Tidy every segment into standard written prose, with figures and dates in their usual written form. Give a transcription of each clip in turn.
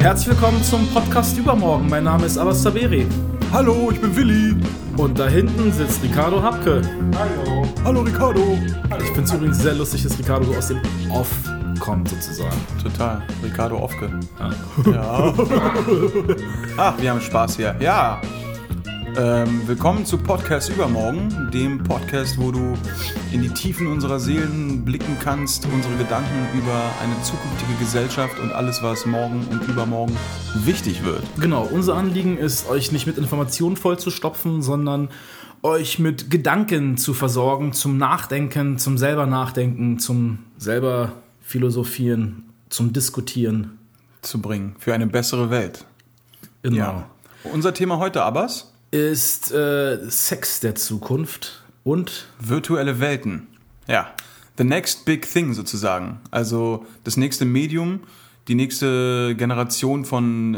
Herzlich willkommen zum Podcast Übermorgen. Mein Name ist Abbas Saberi. Hallo, ich bin Willi. Und da hinten sitzt Ricardo Hapke. Hallo. Hallo, Ricardo. Ich finde es übrigens sehr lustig, dass Ricardo so aus dem Off kommt, sozusagen. Total. Ricardo Offke. Ja. Ach, wir haben Spaß hier. Ja. Willkommen zu Podcast Übermorgen, dem Podcast, wo du in die Tiefen unserer Seelen blicken kannst, unsere Gedanken über eine zukünftige Gesellschaft und alles, was morgen und übermorgen wichtig wird. Genau, unser Anliegen ist, euch nicht mit Informationen vollzustopfen, sondern euch mit Gedanken zu versorgen, zum Nachdenken, zum selber Nachdenken, zum selber Philosophieren, zum Diskutieren. Zu bringen, für eine bessere Welt. Genau. Ja. Unser Thema heute, Abbas? Ist Sex der Zukunft und virtuelle Welten. Ja, the next big thing sozusagen. Also das nächste Medium, die nächste Generation von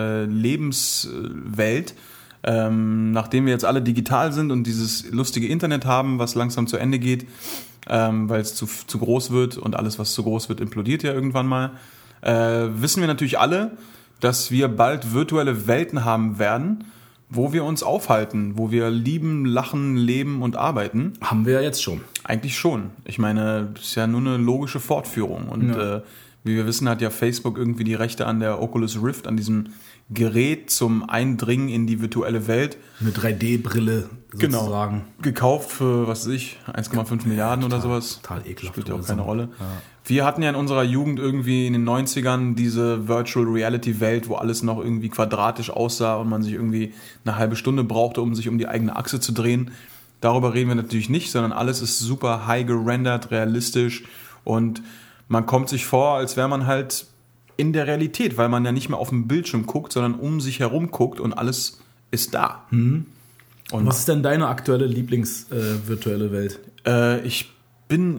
Lebenswelt. Nachdem wir jetzt alle digital sind und dieses lustige Internet haben, was langsam zu Ende geht, weil es zu groß wird und alles, was zu groß wird, implodiert ja irgendwann mal, wissen wir natürlich alle, dass wir bald virtuelle Welten haben werden, wo wir uns aufhalten, wo wir lieben, lachen, leben und arbeiten. Haben wir ja jetzt schon. Eigentlich schon. Ich meine, das ist ja nur eine logische Fortführung. Und wie wir wissen, hat ja Facebook irgendwie die Rechte an der Oculus Rift, an diesem Gerät zum Eindringen in die virtuelle Welt. Eine 3D-Brille sozusagen. Genau. Gekauft für, was weiß ich, 1,5 Milliarden oder sowas. Total ekelhaft. Spielt ja auch keine Rolle. Ja. Wir hatten ja in unserer Jugend irgendwie in den 90ern diese Virtual Reality Welt, wo alles noch irgendwie quadratisch aussah und man sich irgendwie eine halbe Stunde brauchte, um sich um die eigene Achse zu drehen. Darüber reden wir natürlich nicht, sondern alles ist super high gerendert, realistisch und man kommt sich vor, als wäre man halt in der Realität, weil man ja nicht mehr auf dem Bildschirm guckt, sondern um sich herum guckt und alles ist da. Mhm. Und was ist denn deine aktuelle Lieblings-virtuelle Welt? Ich bin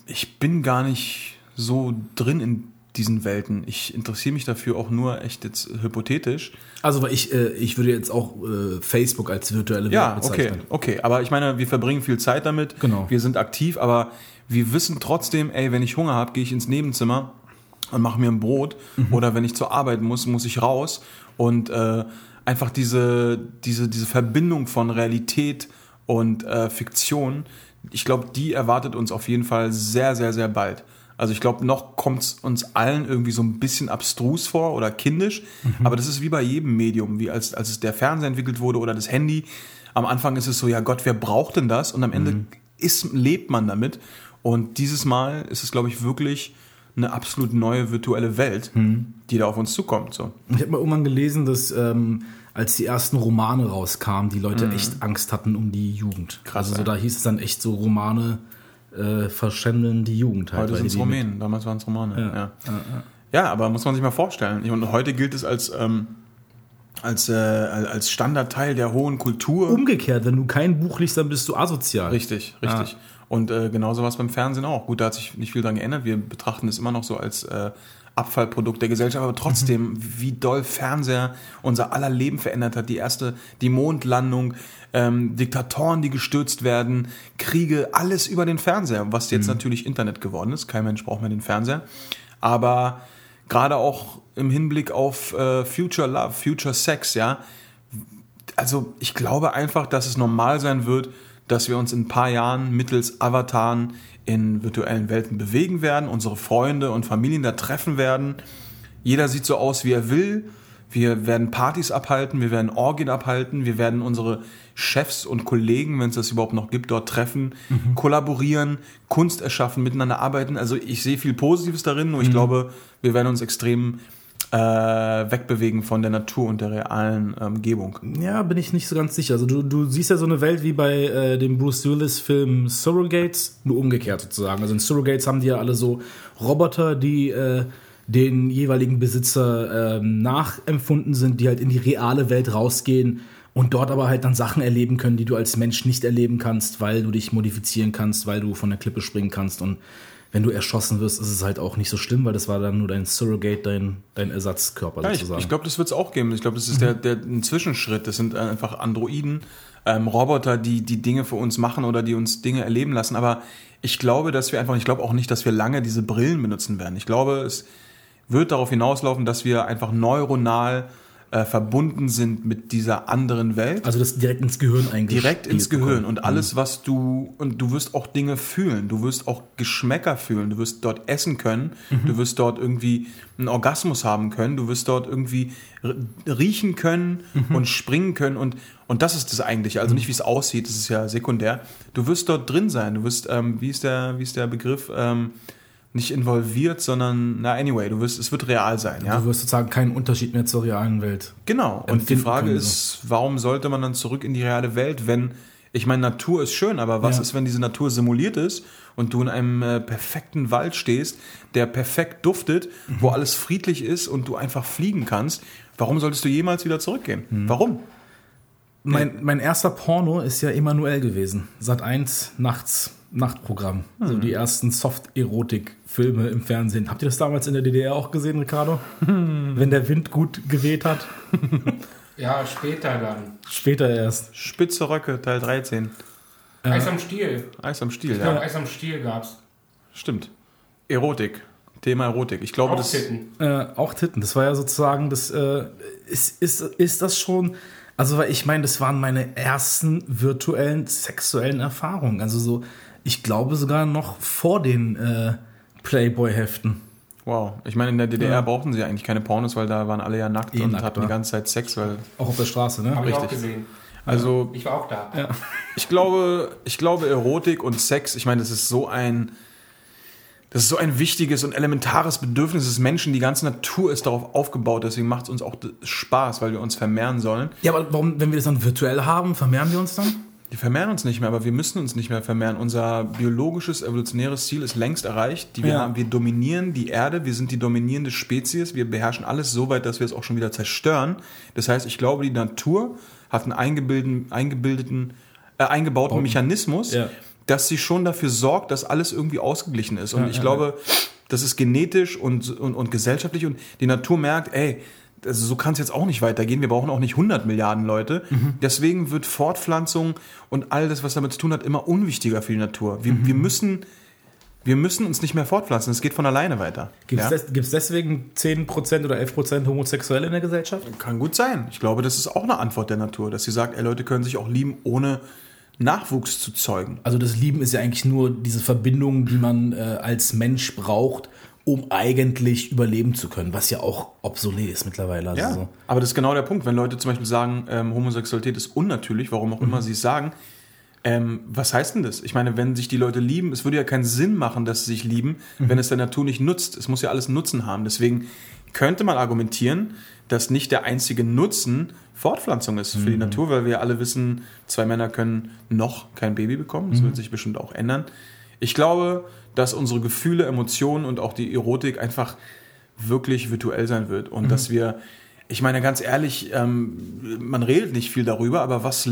gar nicht so drin in diesen Welten. Ich interessiere mich dafür auch nur echt jetzt hypothetisch. Also weil ich würde jetzt auch Facebook als virtuelle Welt bezeichnen. Ja, okay. Aber ich meine, wir verbringen viel Zeit damit. Genau. Wir sind aktiv, aber wir wissen trotzdem, wenn ich Hunger habe, gehe ich ins Nebenzimmer und mache mir ein Brot. Oder wenn ich zur Arbeit muss ich raus. Und einfach diese Verbindung von Realität und Fiktion, ich glaube, die erwartet uns auf jeden Fall sehr, sehr, sehr bald. Also ich glaube, noch kommt es uns allen irgendwie so ein bisschen abstrus vor oder kindisch, aber das ist wie bei jedem Medium, wie als es der Fernseher entwickelt wurde oder das Handy. Am Anfang ist es so, ja Gott, wer braucht denn das? Und am Ende lebt man damit. Und dieses Mal ist es, glaube ich, wirklich eine absolut neue virtuelle Welt, die da auf uns zukommt. So. Ich habe mal irgendwann gelesen, dass als die ersten Romane rauskamen, die Leute echt Angst hatten um die Jugend. Krass, also so, da hieß es dann echt so, Romane verschändeln die Jugend. Halt, heute sind es Rumänen, damals waren es Romane. Ja, aber muss man sich mal vorstellen. Und heute gilt es als Standardteil der hohen Kultur. Umgekehrt, wenn du kein Buch liest, dann bist du asozial. Richtig. Und genauso war es beim Fernsehen auch. Gut, da hat sich nicht viel dran geändert. Wir betrachten es immer noch so als Abfallprodukt der Gesellschaft, aber trotzdem, wie doll Fernseher unser aller Leben verändert hat. Die Mondlandung, Diktatoren, die gestürzt werden, Kriege, alles über den Fernseher, was jetzt natürlich Internet geworden ist. Kein Mensch braucht mehr den Fernseher. Aber gerade auch im Hinblick auf Future Love, Future Sex, ja. Also ich glaube einfach, dass es normal sein wird, dass wir uns in ein paar Jahren mittels Avataren in virtuellen Welten bewegen werden, unsere Freunde und Familien da treffen werden. Jeder sieht so aus, wie er will. Wir werden Partys abhalten, wir werden Orgien abhalten, wir werden unsere Chefs und Kollegen, wenn es das überhaupt noch gibt, dort treffen, kollaborieren, Kunst erschaffen, miteinander arbeiten. Also ich sehe viel Positives darin, nur ich glaube, wir werden uns extrem wegbewegen von der Natur und der realen Umgebung. Ja, bin ich nicht so ganz sicher. Also du siehst ja so eine Welt wie bei dem Bruce Willis-Film Surrogates, nur umgekehrt sozusagen. Also in Surrogates haben die ja alle so Roboter, die den jeweiligen Besitzer nachempfunden sind, die halt in die reale Welt rausgehen und dort aber halt dann Sachen erleben können, die du als Mensch nicht erleben kannst, weil du dich modifizieren kannst, weil du von der Klippe springen kannst. Und wenn du erschossen wirst, ist es halt auch nicht so schlimm, weil das war dann nur dein Surrogate, dein Ersatzkörper sozusagen. Ich glaube, das wird es auch geben. Ich glaube, das ist ein Zwischenschritt. Das sind einfach Androiden, Roboter, die Dinge für uns machen oder die uns Dinge erleben lassen. Aber ich glaube, ich glaube auch nicht, dass wir lange diese Brillen benutzen werden. Ich glaube, es wird darauf hinauslaufen, dass wir einfach neuronal verbunden sind mit dieser anderen Welt. Also das direkt ins Gehirn eigentlich. Direkt ins Gehirn. Und alles, was du wirst auch Dinge fühlen. Du wirst auch Geschmäcker fühlen. Du wirst dort essen können. Du wirst dort irgendwie einen Orgasmus haben können. Du wirst dort irgendwie riechen können und springen können. Und das ist das Eigentliche. Also nicht, wie es aussieht. Das ist ja sekundär. Du wirst dort drin sein. Du wirst, wie ist der Begriff? Nicht involviert, sondern, anyway, es wird real sein. Ja? Du wirst sozusagen keinen Unterschied mehr zur realen Welt. Genau. Und die Frage ist, warum sollte man dann zurück in die reale Welt, wenn, ich meine, Natur ist schön, aber was ist, wenn diese Natur simuliert ist und du in einem perfekten Wald stehst, der perfekt duftet, wo alles friedlich ist und du einfach fliegen kannst? Warum solltest du jemals wieder zurückgehen? Warum? Mein erster Porno ist ja Emanuel gewesen. Sat.1 Nachtprogramm. So die ersten Soft-Erotik-Filme im Fernsehen. Habt ihr das damals in der DDR auch gesehen, Ricardo? Wenn der Wind gut geweht hat? Ja, später dann. Später erst. Spitze Röcke, Teil 13. Eis am Stiel. Eis am Stiel, Ich glaube, Eis am Stiel gab's. Stimmt. Erotik. Thema Erotik. Ich glaube, Auch Titten. Auch Titten. Das war ja sozusagen, ist das schon... Also, weil ich meine, das waren meine ersten virtuellen sexuellen Erfahrungen. Also so, ich glaube sogar noch vor den Playboy-Heften. Wow. Ich meine, in der DDR brauchten sie eigentlich keine Pornos, weil da waren alle ja nackt und nackt, hatten die ganze Zeit Sex. Weil auch auf der Straße, ne? Habe ich auch Richtig. gesehen. Also, Ich war auch da. Ja. ich glaube, Erotik und Sex, ich meine, das ist so ein wichtiges und elementares Bedürfnis des Menschen. Die ganze Natur ist darauf aufgebaut, deswegen macht es uns auch Spaß, weil wir uns vermehren sollen. Ja, aber warum, wenn wir das dann virtuell haben, vermehren wir uns dann? Wir vermehren uns nicht mehr, aber wir müssen uns nicht mehr vermehren. Unser biologisches, evolutionäres Ziel ist längst erreicht. Wir dominieren die Erde, wir sind die dominierende Spezies, wir beherrschen alles so weit, dass wir es auch schon wieder zerstören. Das heißt, ich glaube, die Natur hat einen eingebauten Mechanismus, dass sie schon dafür sorgt, dass alles irgendwie ausgeglichen ist. Und ich glaube, das ist genetisch und gesellschaftlich. Und die Natur merkt, also so kann es jetzt auch nicht weitergehen. Wir brauchen auch nicht 100 Milliarden Leute. Deswegen wird Fortpflanzung und all das, was damit zu tun hat, immer unwichtiger für die Natur. Wir müssen uns nicht mehr fortpflanzen. Es geht von alleine weiter. Gibt es deswegen 10% oder 11% Homosexuelle in der Gesellschaft? Kann gut sein. Ich glaube, das ist auch eine Antwort der Natur, dass sie sagt, Leute können sich auch lieben, ohne Nachwuchs zu zeugen. Also das Lieben ist ja eigentlich nur diese Verbindung, die man als Mensch braucht, um eigentlich überleben zu können, was ja auch obsolet ist mittlerweile. Also ja, so. Aber das ist genau der Punkt. Wenn Leute zum Beispiel sagen, Homosexualität ist unnatürlich, warum auch immer sie es sagen, was heißt denn das? Ich meine, wenn sich die Leute lieben, es würde ja keinen Sinn machen, dass sie sich lieben, wenn es der Natur nicht nutzt. Es muss ja alles Nutzen haben. Deswegen könnte man argumentieren, dass nicht der einzige Nutzen Fortpflanzung ist für die Natur, weil wir alle wissen, 2 Männer können noch kein Baby bekommen. Das wird sich bestimmt auch ändern. Ich glaube, dass unsere Gefühle, Emotionen und auch die Erotik einfach wirklich virtuell sein wird. Und dass wir, ich meine ganz ehrlich, man redet nicht viel darüber, aber was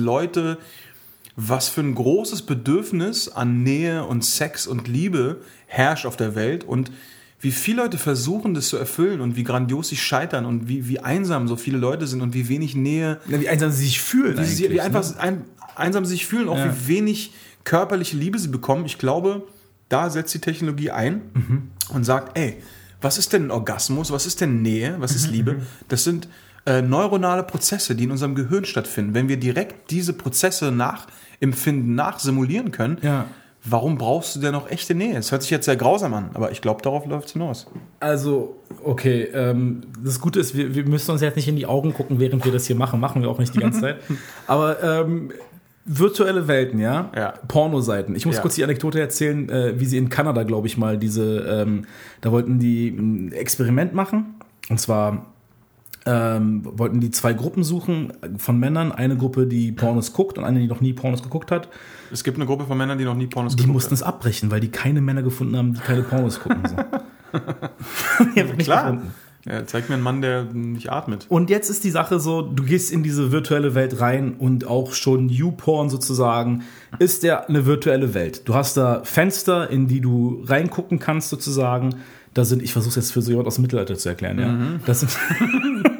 für ein großes Bedürfnis an Nähe und Sex und Liebe herrscht auf der Welt und wie viele Leute versuchen, das zu erfüllen und wie grandios sie scheitern und wie einsam so viele Leute sind und wie wenig Nähe. Ja, wie einsam sie sich fühlen. Wie einfach einsam sie sich fühlen, auch wie wenig körperliche Liebe sie bekommen. Ich glaube, da setzt die Technologie ein und sagt, was ist denn ein Orgasmus? Was ist denn Nähe? Was ist Liebe? Das sind neuronale Prozesse, die in unserem Gehirn stattfinden. Wenn wir direkt diese Prozesse nachempfinden, nachsimulieren können, warum brauchst du denn noch echte Nähe? Das hört sich jetzt sehr grausam an, aber ich glaube, darauf läuft es hinaus. Also, okay, das Gute ist, wir müssen uns jetzt nicht in die Augen gucken, während wir das hier machen. Machen wir auch nicht die ganze Zeit. Aber virtuelle Welten, ja? Pornoseiten. Ich muss kurz die Anekdote erzählen, wie sie in Kanada, glaube ich mal, da wollten die ein Experiment machen. Und zwar wollten die 2 Gruppen suchen von Männern. Eine Gruppe, die Pornos guckt und eine, die noch nie Pornos geguckt hat. Es gibt eine Gruppe von Männern, die noch nie Pornos geguckt haben. Die mussten es abbrechen, weil die keine Männer gefunden haben, die keine Pornos gucken. So. Die haben nicht gefunden. Ja, zeig mir einen Mann, der nicht atmet. Und jetzt ist die Sache so, du gehst in diese virtuelle Welt rein und auch schon YouPorn sozusagen ist ja eine virtuelle Welt. Du hast da Fenster, in die du reingucken kannst sozusagen. Da sind, ich versuche es jetzt für so jemand aus dem Mittelalter zu erklären, ja. Das sind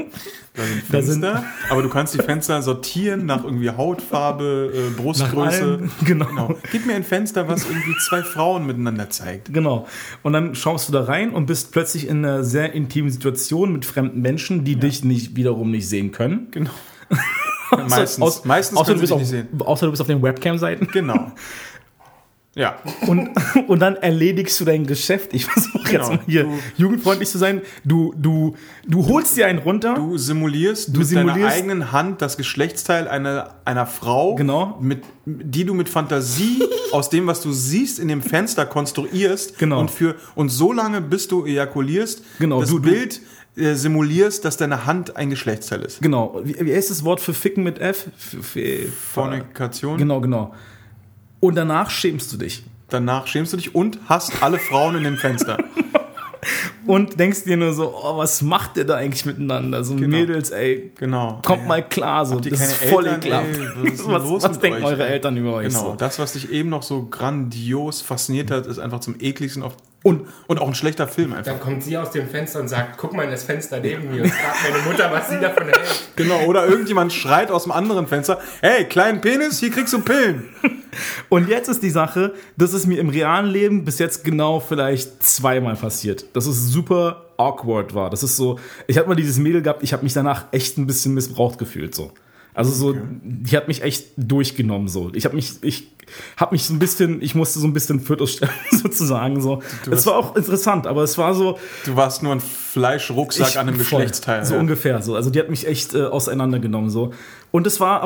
Da sind Da sind- Fenster, aber du kannst die Fenster sortieren nach irgendwie Hautfarbe, Brustgröße. allem, genau. Gib mir ein Fenster, was irgendwie zwei Frauen miteinander zeigt. Genau. Und dann schaust du da rein und bist plötzlich in einer sehr intimen Situation mit fremden Menschen, die dich wiederum nicht sehen können. Genau. Meistens Außer können du sie bist dich nicht sehen. außer du bist auf den Webcam-Seiten. Genau. Ja. Und dann erledigst du dein Geschäft. Ich versuche Genau. jetzt mal hier jugendfreundlich zu sein. Du holst dir einen runter. Du simulierst mit deiner eigenen Hand das Geschlechtsteil einer Frau, Genau. Die du mit Fantasie aus dem, was du siehst, in dem Fenster konstruierst. Genau. Und so lange, bis du ejakulierst, Genau, das du- Bild simulierst, dass deine Hand ein Geschlechtsteil ist. Genau. Wie heißt das Wort für Ficken mit F? Fornikation. Genau. Und danach schämst du dich. Danach schämst du dich und hast alle Frauen in dem Fenster. Und denkst dir nur so, oh, was macht ihr da eigentlich miteinander? So Mädels, ey, Genau. kommt mal klar. So. Habt ihr Das keine ist voll Eltern, ekelhaft. ey? Was ist denn los Was mit denken euch, eure ey? Eltern über euch? Genau, So? das, was dich eben noch so grandios fasziniert hat, ist einfach zum ekligsten Und auch ein schlechter Film einfach. Dann kommt sie aus dem Fenster und sagt, guck mal in das Fenster neben mir und fragt meine Mutter, was sie davon hält. Genau, oder irgendjemand schreit aus dem anderen Fenster, hey, kleinen Penis, hier kriegst du Pillen. Und jetzt ist die Sache, das ist mir im realen Leben bis jetzt genau vielleicht zweimal passiert. Dass es super awkward war. Das ist so, ich hatte mal dieses Mädel gehabt, ich habe mich danach echt ein bisschen missbraucht gefühlt so. Also so, die hat mich echt durchgenommen so. Ich musste so ein bisschen Fötus stellen sozusagen so. Es war auch interessant, aber es war so, Du warst nur ein Fleischrucksack an einem voll, Geschlechtsteil. so ja. ungefähr so. Also die hat mich echt auseinandergenommen so. Und es war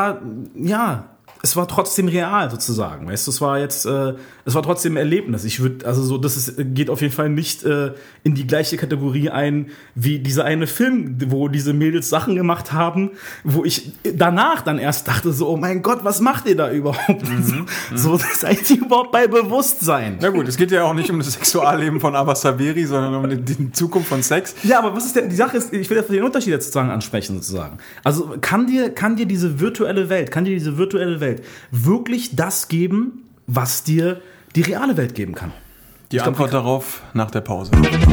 trotzdem real sozusagen, weißt du, es war trotzdem ein Erlebnis. Geht auf jeden Fall nicht in die gleiche Kategorie ein wie dieser eine Film, wo diese Mädels Sachen gemacht haben, wo ich danach dann erst dachte so, oh mein Gott, was macht ihr da überhaupt? So, seid ihr überhaupt bei Bewusstsein? Na gut, es geht ja auch nicht um das Sexualleben von Abbas Saberi, sondern um die Zukunft von Sex. Ja, aber was ist denn, die Sache ist, ich will den Unterschied jetzt sozusagen ansprechen sozusagen. Also kann dir diese virtuelle Welt wirklich das geben, was dir die reale Welt geben kann? Die Antwort darauf nach der Pause.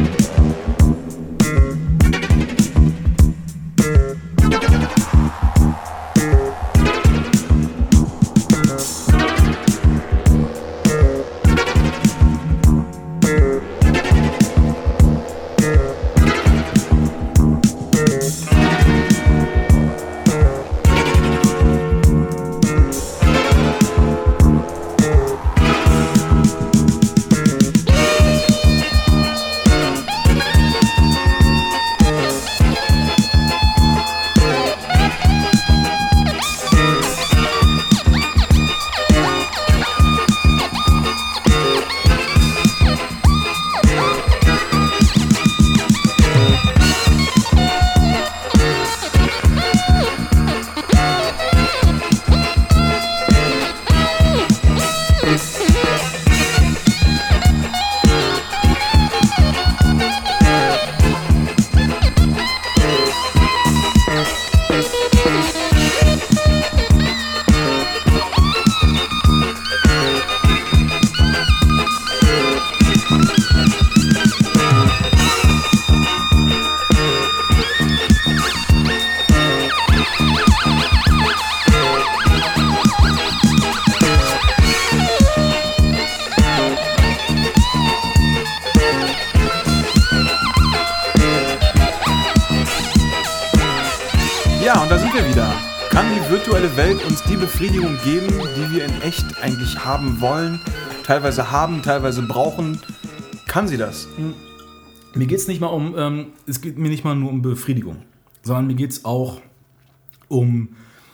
Ja, und da sind wir wieder. Kann die virtuelle Welt uns die Befriedigung geben, die wir in echt eigentlich haben wollen, teilweise haben, teilweise brauchen? Kann sie das? Mir geht's nicht mal es geht mir nicht mal nur um Befriedigung, sondern mir geht's auch um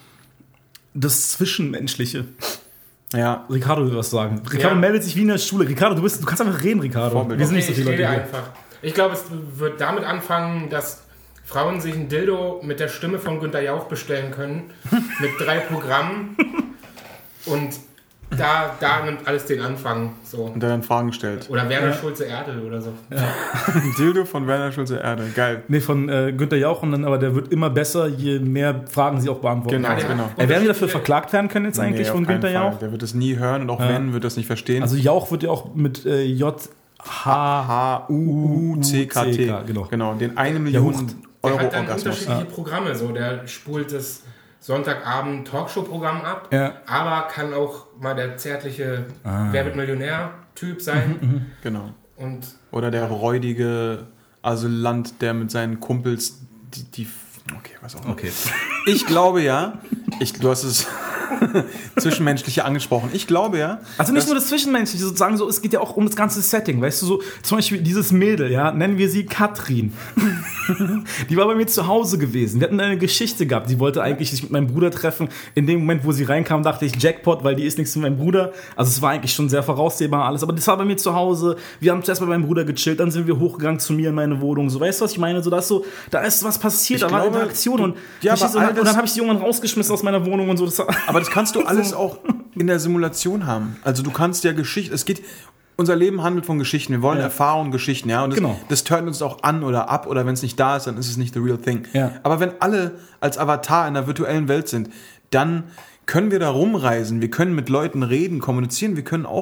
das Zwischenmenschliche. Ja, Ricardo will was sagen. Ricardo Ja. meldet sich wie in der Schule. Ricardo, du kannst einfach reden, Ricardo. Vorbild. Wir sind Okay, nicht so ich viele rede Leute hier. einfach. Ich glaube, es wird damit anfangen, dass Frauen sich ein Dildo mit der Stimme von Günther Jauch bestellen können, mit 3 Programmen. Und da nimmt alles den Anfang. So. und der dann Fragen stellt. Oder Werner Schulze-Erdel oder so. Ein Dildo von Werner Schulze-Erde. Geil. Nee, von Günther Jauch, und dann, aber der wird immer besser, je mehr Fragen sie auch beantworten. Genau, Ja, genau. Werden wir dafür verklagt werden können jetzt eigentlich Nee, von auf keinen Günther Fall. Jauch? Der wird es nie hören und auch wenn, wird das nicht verstehen. Also Jauch wird ja auch mit J-H... H-U-U-C-K-T. genau. Genau, den 1 Million Der hat dann Euro-Orgasmus. unterschiedliche Programme. So, der spult das Sonntagabend Talkshow-Programm ab, Ja. aber kann auch mal der zärtliche Wer wird Millionär-Typ sein. Genau. Und Oder der räudige Asylant, der mit seinen Kumpels die okay, was auch immer. Okay. Ich glaube ja, du hast es Zwischenmenschliche angesprochen. Ich glaube ja. Also nicht nur das Zwischenmenschliche, sozusagen so, es geht ja auch um das ganze Setting, weißt du, so zum Beispiel dieses Mädel, ja, nennen wir sie Katrin. Die war bei mir zu Hause gewesen. Wir hatten eine Geschichte gehabt, die wollte eigentlich sich mit meinem Bruder treffen. In dem Moment, wo sie reinkam, dachte ich, Jackpot, weil die ist nichts mit meinem Bruder. Also es war eigentlich schon sehr voraussehbar alles, aber das war bei mir zu Hause. Wir haben zuerst bei meinem Bruder gechillt, dann sind wir hochgegangen zu mir in meine Wohnung. So, weißt du, was ich meine? So, da ist was passiert, da war Interaktion und, ja, verstehst du, und dann habe ich die irgendwann rausgeschmissen aus meiner Wohnung und so. Aber das kannst du alles auch in der Simulation haben. Also du kannst ja unser Leben handelt von Geschichten. Wir wollen Erfahrungen, Geschichten, ja. Und das turnt uns auch an oder ab, oder wenn es nicht da ist, dann ist es nicht the real thing. Ja. Aber wenn alle als Avatar in der virtuellen Welt sind, dann können wir da rumreisen, wir können mit Leuten reden, kommunizieren, wir können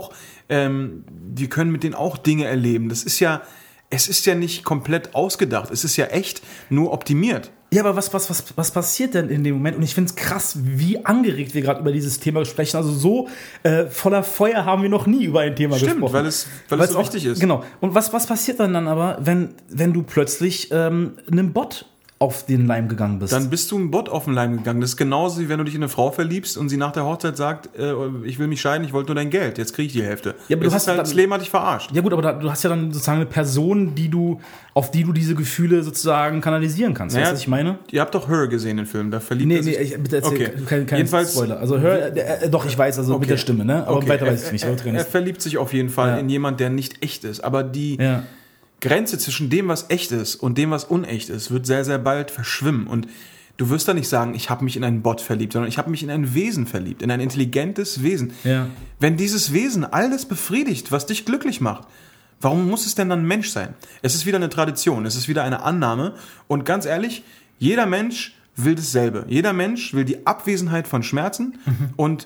mit denen auch Dinge erleben. Es ist ja nicht komplett ausgedacht, es ist ja echt nur optimiert. Ja, aber was passiert denn in dem Moment? Und ich finde es krass, wie angeregt wir gerade über dieses Thema sprechen. Also so voller Feuer haben wir noch nie über ein Thema gesprochen. Weil es so wichtig ist. Genau. Und was passiert dann aber, wenn du plötzlich einem Bot auf den Leim gegangen bist? Dann bist du einem Bot auf den Leim gegangen. Das ist genauso, wie wenn du dich in eine Frau verliebst und sie nach der Hochzeit sagt, ich will mich scheiden, ich wollte nur dein Geld, jetzt kriege ich die Hälfte. Ja, aber das Leben hat dich verarscht. Ja gut, aber du hast ja dann sozusagen eine Person, auf die du diese Gefühle sozusagen kanalisieren kannst. Weißt du, was ich meine? Ihr habt doch Her gesehen, den Film. Da verliebt er sich. Bitte erzähl kein Spoiler. Also Her, doch, ich weiß, also mit der Stimme, ne? Aber weiter weiß ich nicht. Er verliebt sich auf jeden Fall in jemand, der nicht echt ist. Aber die Grenze zwischen dem, was echt ist und dem, was unecht ist, wird sehr, sehr bald verschwimmen. Und du wirst da nicht sagen, ich habe mich in einen Bot verliebt, sondern ich habe mich in ein Wesen verliebt, in ein intelligentes Wesen. Ja. Wenn dieses Wesen alles befriedigt, was dich glücklich macht, warum muss es denn dann Mensch sein? Es ist wieder eine Tradition, es ist wieder eine Annahme. Und ganz ehrlich, jeder Mensch will dasselbe. Jeder Mensch will die Abwesenheit von Schmerzen und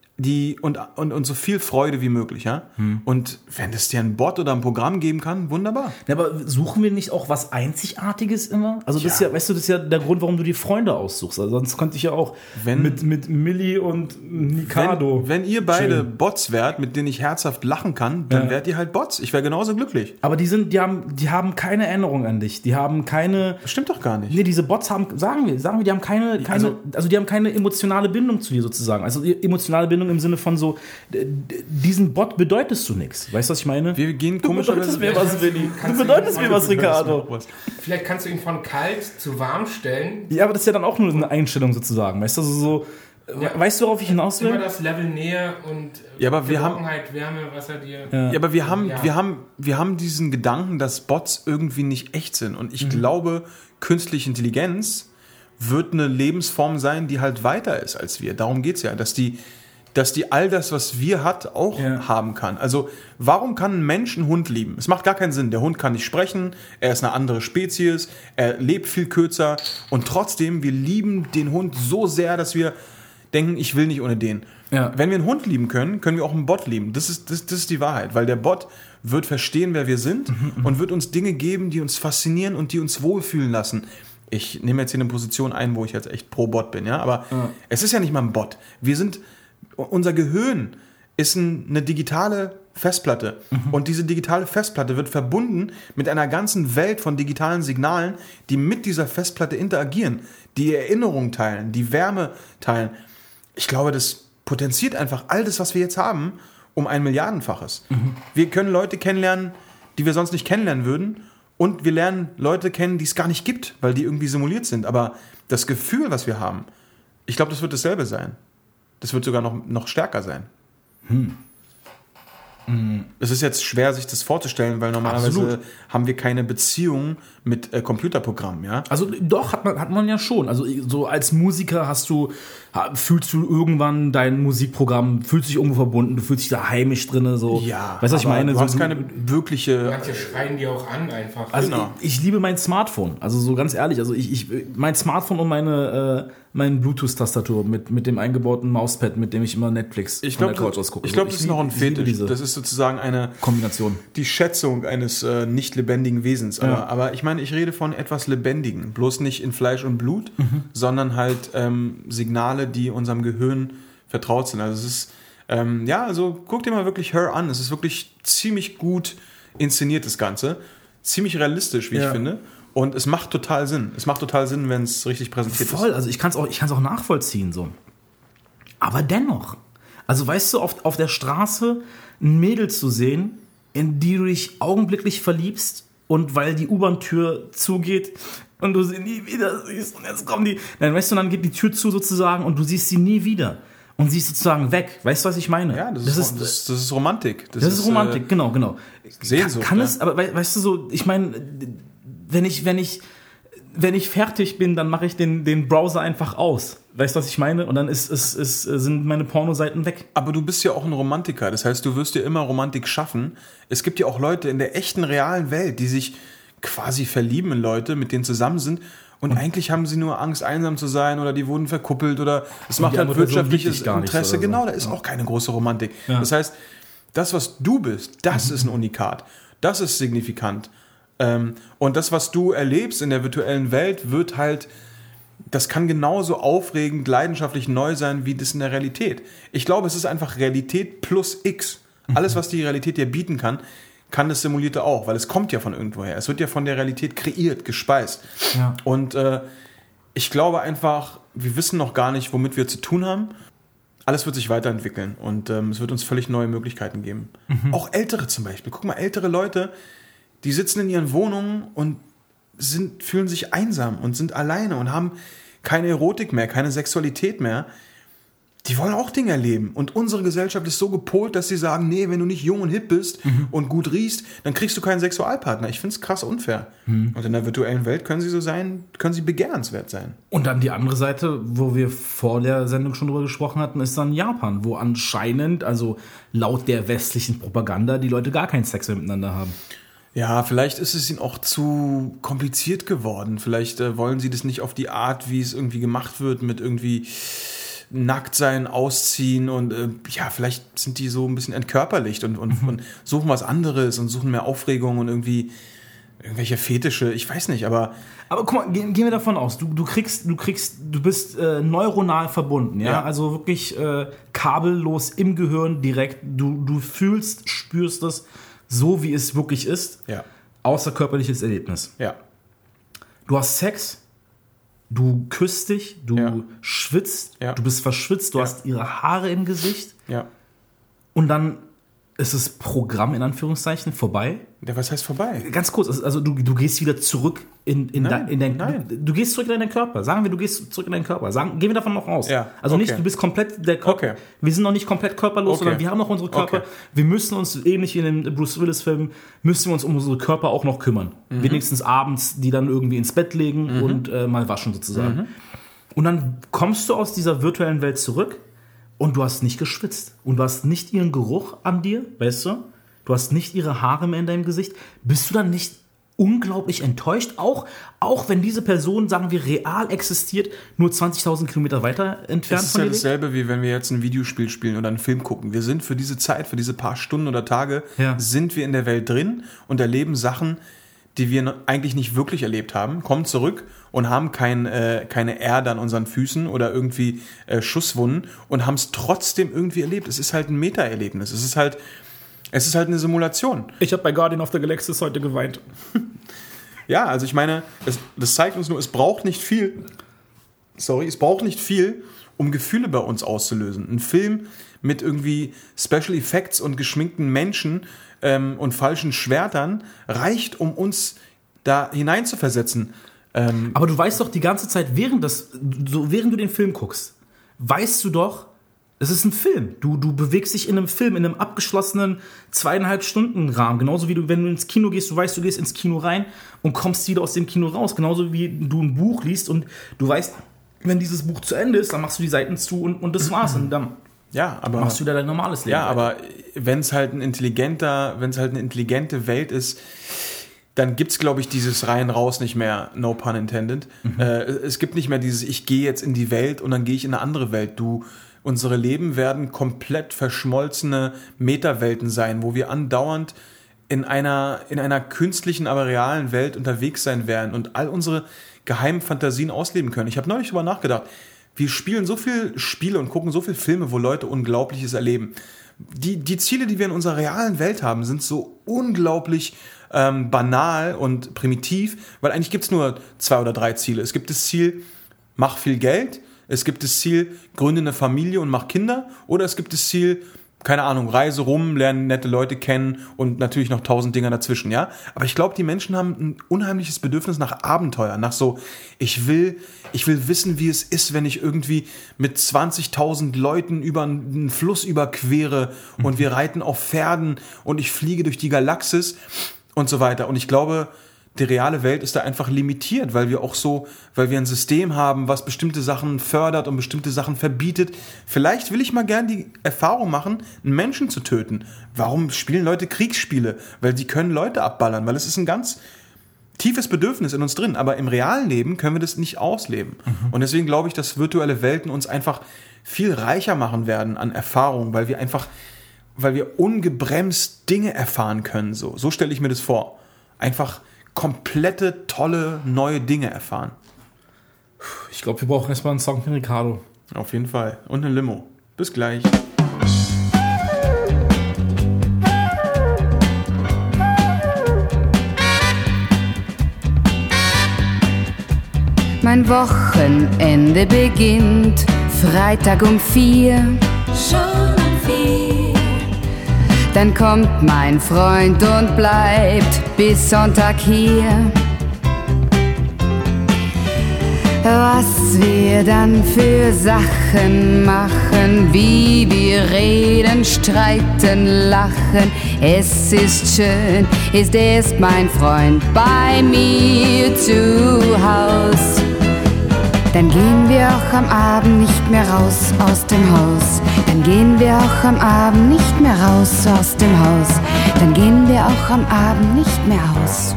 so viel Freude wie möglich, ja. Und wenn es dir ein Bot oder ein Programm geben kann, wunderbar. Ja, aber suchen wir nicht auch was Einzigartiges immer? Also das ist ja, weißt du, das ist ja der Grund, warum du die Freunde aussuchst. Also sonst könnte ich ja auch mit Millie und Mikado. Wenn ihr beide Bots wärt, mit denen ich herzhaft lachen kann, dann wärt ihr halt Bots. Ich wäre genauso glücklich. Aber die haben keine Erinnerung an dich. Die haben keine. Das stimmt doch gar nicht. Nee, diese Bots haben, sagen wir, die haben keine, also die haben keine emotionale Bindung zu dir sozusagen. Also die emotionale Bindung im Sinne von so, diesen Bot bedeutest du nichts. Weißt du, was ich meine? Wir gehen komischerweise. Du bedeutest mir was, Ricardo. Vielleicht kannst du ihn von kalt zu warm stellen. Ja, aber das ist ja dann auch nur eine Einstellung sozusagen. Weißt du, weißt du, worauf ich hinaus will? Immer das Level Nähe und Geborgenheit, Wärme, was er dir... Ja, aber wir haben diesen Gedanken, dass Bots irgendwie nicht echt sind. Und ich glaube, künstliche Intelligenz wird eine Lebensform sein, die halt weiter ist als wir. Darum geht's ja, dass die all das, was wir hat, auch haben kann. Also warum kann ein Mensch einen Hund lieben? Es macht gar keinen Sinn. Der Hund kann nicht sprechen, er ist eine andere Spezies, er lebt viel kürzer und trotzdem, wir lieben den Hund so sehr, dass wir denken, ich will nicht ohne den. Ja. Wenn wir einen Hund lieben können, können wir auch einen Bot lieben. Das ist die Wahrheit, weil der Bot wird verstehen, wer wir sind und wird uns Dinge geben, die uns faszinieren und die uns wohlfühlen lassen. Ich nehme jetzt hier eine Position ein, wo ich jetzt echt pro Bot bin, ja, aber es ist ja nicht mal ein Bot. Unser Gehirn ist eine digitale Festplatte. Und diese digitale Festplatte wird verbunden mit einer ganzen Welt von digitalen Signalen, die mit dieser Festplatte interagieren, die Erinnerung teilen, die Wärme teilen. Ich glaube, das potenziert einfach all das, was wir jetzt haben, um ein Milliardenfaches. Wir können Leute kennenlernen, die wir sonst nicht kennenlernen würden. Und wir lernen Leute kennen, die es gar nicht gibt, weil die irgendwie simuliert sind. Aber das Gefühl, was wir haben, ich glaube, das wird dasselbe sein. Das wird sogar noch stärker sein. Es ist jetzt schwer, sich das vorzustellen, weil normalerweise haben wir keine Beziehung mit Computerprogrammen, ja? Also doch, hat man ja schon. Also so als Musiker hast du fühlst du irgendwann dein Musikprogramm, fühlst dich irgendwo verbunden, du fühlst dich da heimisch drin, so. Ja, weißt du, was ich meine? Du hast keine wirkliche... Manche schreien die auch an einfach. Also Genau. ich liebe mein Smartphone, also so ganz ehrlich, also mein Smartphone und meine Bluetooth-Tastatur mit dem eingebauten Mauspad, mit dem ich immer Netflix Ich von glaube, der Couch aus gucke. das ist noch ein Fetisch. Diese Das ist sozusagen eine Kombination. die Schätzung eines nicht lebendigen Wesens. Aber ich meine, ich rede von etwas Lebendigen. Bloß nicht in Fleisch und Blut, sondern halt Signale, die unserem Gehirn vertraut sind. Also es ist, also guck dir mal wirklich Her an. Es ist wirklich ziemlich gut inszeniert, das Ganze. Ziemlich realistisch, wie ich finde. Und es macht total Sinn. Es macht total Sinn, wenn es richtig präsentiert ist. Voll, also ich kann es auch nachvollziehen, so. Aber dennoch, also weißt du, auf der Straße ein Mädel zu sehen, in die du dich augenblicklich verliebst und weil die U-Bahn-Tür zugeht und du sie nie wieder siehst und jetzt kommen die, dann weißt du, dann geht die Tür zu sozusagen und du siehst sie nie wieder und sie ist sozusagen weg. Weißt du, was ich meine? Ja, das ist Romantik. Das ist Romantik, genau. Sehnsucht. Kann es, aber weißt du so, ich meine, wenn ich fertig bin, dann mache ich den Browser einfach aus. Weißt du, was ich meine? Und dann sind meine Pornoseiten weg. Aber du bist ja auch ein Romantiker. Das heißt, du wirst ja immer Romantik schaffen. Es gibt ja auch Leute in der echten, realen Welt, die sich quasi verlieben in Leute, mit denen zusammen sind. Und eigentlich haben sie nur Angst, einsam zu sein oder die wurden verkuppelt oder es macht halt wirtschaftliches Interesse. So. Genau, da ist auch keine große Romantik. Ja. Das heißt, das, was du bist, das ist ein Unikat. Das ist signifikant. Und das, was du erlebst in der virtuellen Welt, wird halt... Das kann genauso aufregend, leidenschaftlich neu sein, wie das in der Realität. Ich glaube, es ist einfach Realität plus X. Alles, was die Realität dir bieten kann das Simulierte auch, weil es kommt ja von irgendwoher. Es wird ja von der Realität kreiert, gespeist. Ja. Und ich glaube einfach, wir wissen noch gar nicht, womit wir zu tun haben. Alles wird sich weiterentwickeln und es wird uns völlig neue Möglichkeiten geben. Auch Ältere zum Beispiel. Guck mal, ältere Leute, die sitzen in ihren Wohnungen und fühlen sich einsam und sind alleine und haben keine Erotik mehr, keine Sexualität mehr. Die wollen auch Dinge erleben. Und unsere Gesellschaft ist so gepolt, dass sie sagen, nee, wenn du nicht jung und hip bist und gut riechst, dann kriegst du keinen Sexualpartner. Ich finde es krass unfair. Und in der virtuellen Welt können sie so sein, können sie begehrenswert sein. Und dann die andere Seite, wo wir vor der Sendung schon drüber gesprochen hatten, ist dann Japan, wo anscheinend, also laut der westlichen Propaganda, die Leute gar keinen Sex mehr miteinander haben. Ja, vielleicht ist es ihnen auch zu kompliziert geworden. Vielleicht wollen sie das nicht auf die Art, wie es irgendwie gemacht wird, mit irgendwie nackt sein, ausziehen und vielleicht sind die so ein bisschen entkörperlicht und suchen was anderes und suchen mehr Aufregung und irgendwie irgendwelche Fetische, ich weiß nicht, aber guck mal, gehen wir davon aus, du bist neuronal verbunden, ja? Also wirklich kabellos im Gehirn direkt, du fühlst, spürst es, so wie es wirklich ist, außerkörperliches Erlebnis. Ja. Du hast Sex, du küsst dich, du schwitzt, du bist verschwitzt, du hast ihre Haare im Gesicht und dann ist das Programm in Anführungszeichen vorbei. Ja, was heißt vorbei? Ganz kurz, also du gehst wieder zurück in dein Du gehst zurück in deinen Körper. Sagen wir, du gehst zurück in deinen Körper. Gehen wir davon noch aus. Ja, also nicht, du bist komplett der Körper. Okay. Wir sind noch nicht komplett körperlos, sondern wir haben noch unsere Körper. Okay. Wir müssen uns, ähnlich wie in den Bruce Willis-Filmen, müssen wir uns um unsere Körper auch noch kümmern. Wenigstens abends, die dann irgendwie ins Bett legen und mal waschen sozusagen. Und dann kommst du aus dieser virtuellen Welt zurück und du hast nicht geschwitzt. Und du hast nicht ihren Geruch an dir, weißt du? Du hast nicht ihre Haare mehr in deinem Gesicht. Bist du dann nicht unglaublich enttäuscht? Auch wenn diese Person, sagen wir, real existiert, nur 20.000 Kilometer weiter entfernt Das ist von ja dir liegt? dasselbe, wie wenn wir jetzt ein Videospiel spielen oder einen Film gucken. Wir sind für diese Zeit, für diese paar Stunden oder Tage, sind wir in der Welt drin und erleben Sachen, die wir eigentlich nicht wirklich erlebt haben, kommen zurück und haben keine Erde an unseren Füßen oder irgendwie Schusswunden und haben es trotzdem irgendwie erlebt. Es ist halt ein Meta-Erlebnis. Es ist halt eine Simulation. Ich habe bei Guardian of the Galaxy heute geweint. Ja, also ich meine, das zeigt uns nur, es braucht nicht viel, um Gefühle bei uns auszulösen. Ein Film mit irgendwie Special Effects und geschminkten Menschen und falschen Schwertern reicht, um uns da hineinzuversetzen. Aber du weißt doch die ganze Zeit, während du den Film guckst, weißt du doch, es ist ein Film. Du bewegst dich in einem Film, in einem abgeschlossenen 2,5 Stunden Rahmen. Genauso wie wenn du ins Kino gehst, du weißt, du gehst ins Kino rein und kommst wieder aus dem Kino raus. Genauso wie du ein Buch liest und du weißt, wenn dieses Buch zu Ende ist, dann machst du die Seiten zu und das war's. Und dann machst du wieder dein normales Leben. Ja, aber wenn es halt eine intelligente Welt ist, dann gibt's, glaube ich, dieses rein raus nicht mehr, no pun intended. Es gibt nicht mehr dieses, ich gehe jetzt in die Welt und dann gehe ich in eine andere Welt. Unsere Leben werden komplett verschmolzene Metawelten sein, wo wir andauernd in einer künstlichen, aber realen Welt unterwegs sein werden und all unsere geheimen Fantasien ausleben können. Ich habe neulich darüber nachgedacht. Wir spielen so viel Spiele und gucken so viele Filme, wo Leute Unglaubliches erleben. Die Ziele, die wir in unserer realen Welt haben, sind so unglaublich banal und primitiv, weil eigentlich gibt es nur 2 oder 3 Ziele. Es gibt das Ziel, mach viel Geld, es gibt das Ziel, gründe eine Familie und mach Kinder, oder es gibt das Ziel, keine Ahnung, reise rum, lerne nette Leute kennen und natürlich noch 1000 Dinger dazwischen, ja. Aber ich glaube, die Menschen haben ein unheimliches Bedürfnis nach Abenteuer, nach so, ich will wissen, wie es ist, wenn ich irgendwie mit 20.000 Leuten über einen Fluss überquere und wir reiten auf Pferden und ich fliege durch die Galaxis und so weiter. Und ich glaube, die reale Welt ist da einfach limitiert, weil wir ein System haben, was bestimmte Sachen fördert und bestimmte Sachen verbietet. Vielleicht will ich mal gern die Erfahrung machen, einen Menschen zu töten. Warum spielen Leute Kriegsspiele? Weil die können Leute abballern, weil es ist ein ganz tiefes Bedürfnis in uns drin. Aber im realen Leben können wir das nicht ausleben. Und deswegen glaube ich, dass virtuelle Welten uns einfach viel reicher machen werden an Erfahrungen, weil wir ungebremst Dinge erfahren können. So stelle ich mir das vor. Einfach komplette, tolle, neue Dinge erfahren. Ich glaube, wir brauchen erstmal einen Song von Ricardo. Auf jeden Fall. Und eine Limo. Bis gleich. Mein Wochenende beginnt Freitag um 4. Schon um 4. Dann kommt mein Freund und bleibt bis Sonntag hier. Was wir dann für Sachen machen, wie wir reden, streiten, lachen. Es ist schön, ist mein Freund bei mir zu Haus. Dann gehen wir auch am Abend nicht mehr raus aus dem Haus. Dann gehen wir auch am Abend nicht mehr raus aus dem Haus. Dann gehen wir auch am Abend nicht mehr aus.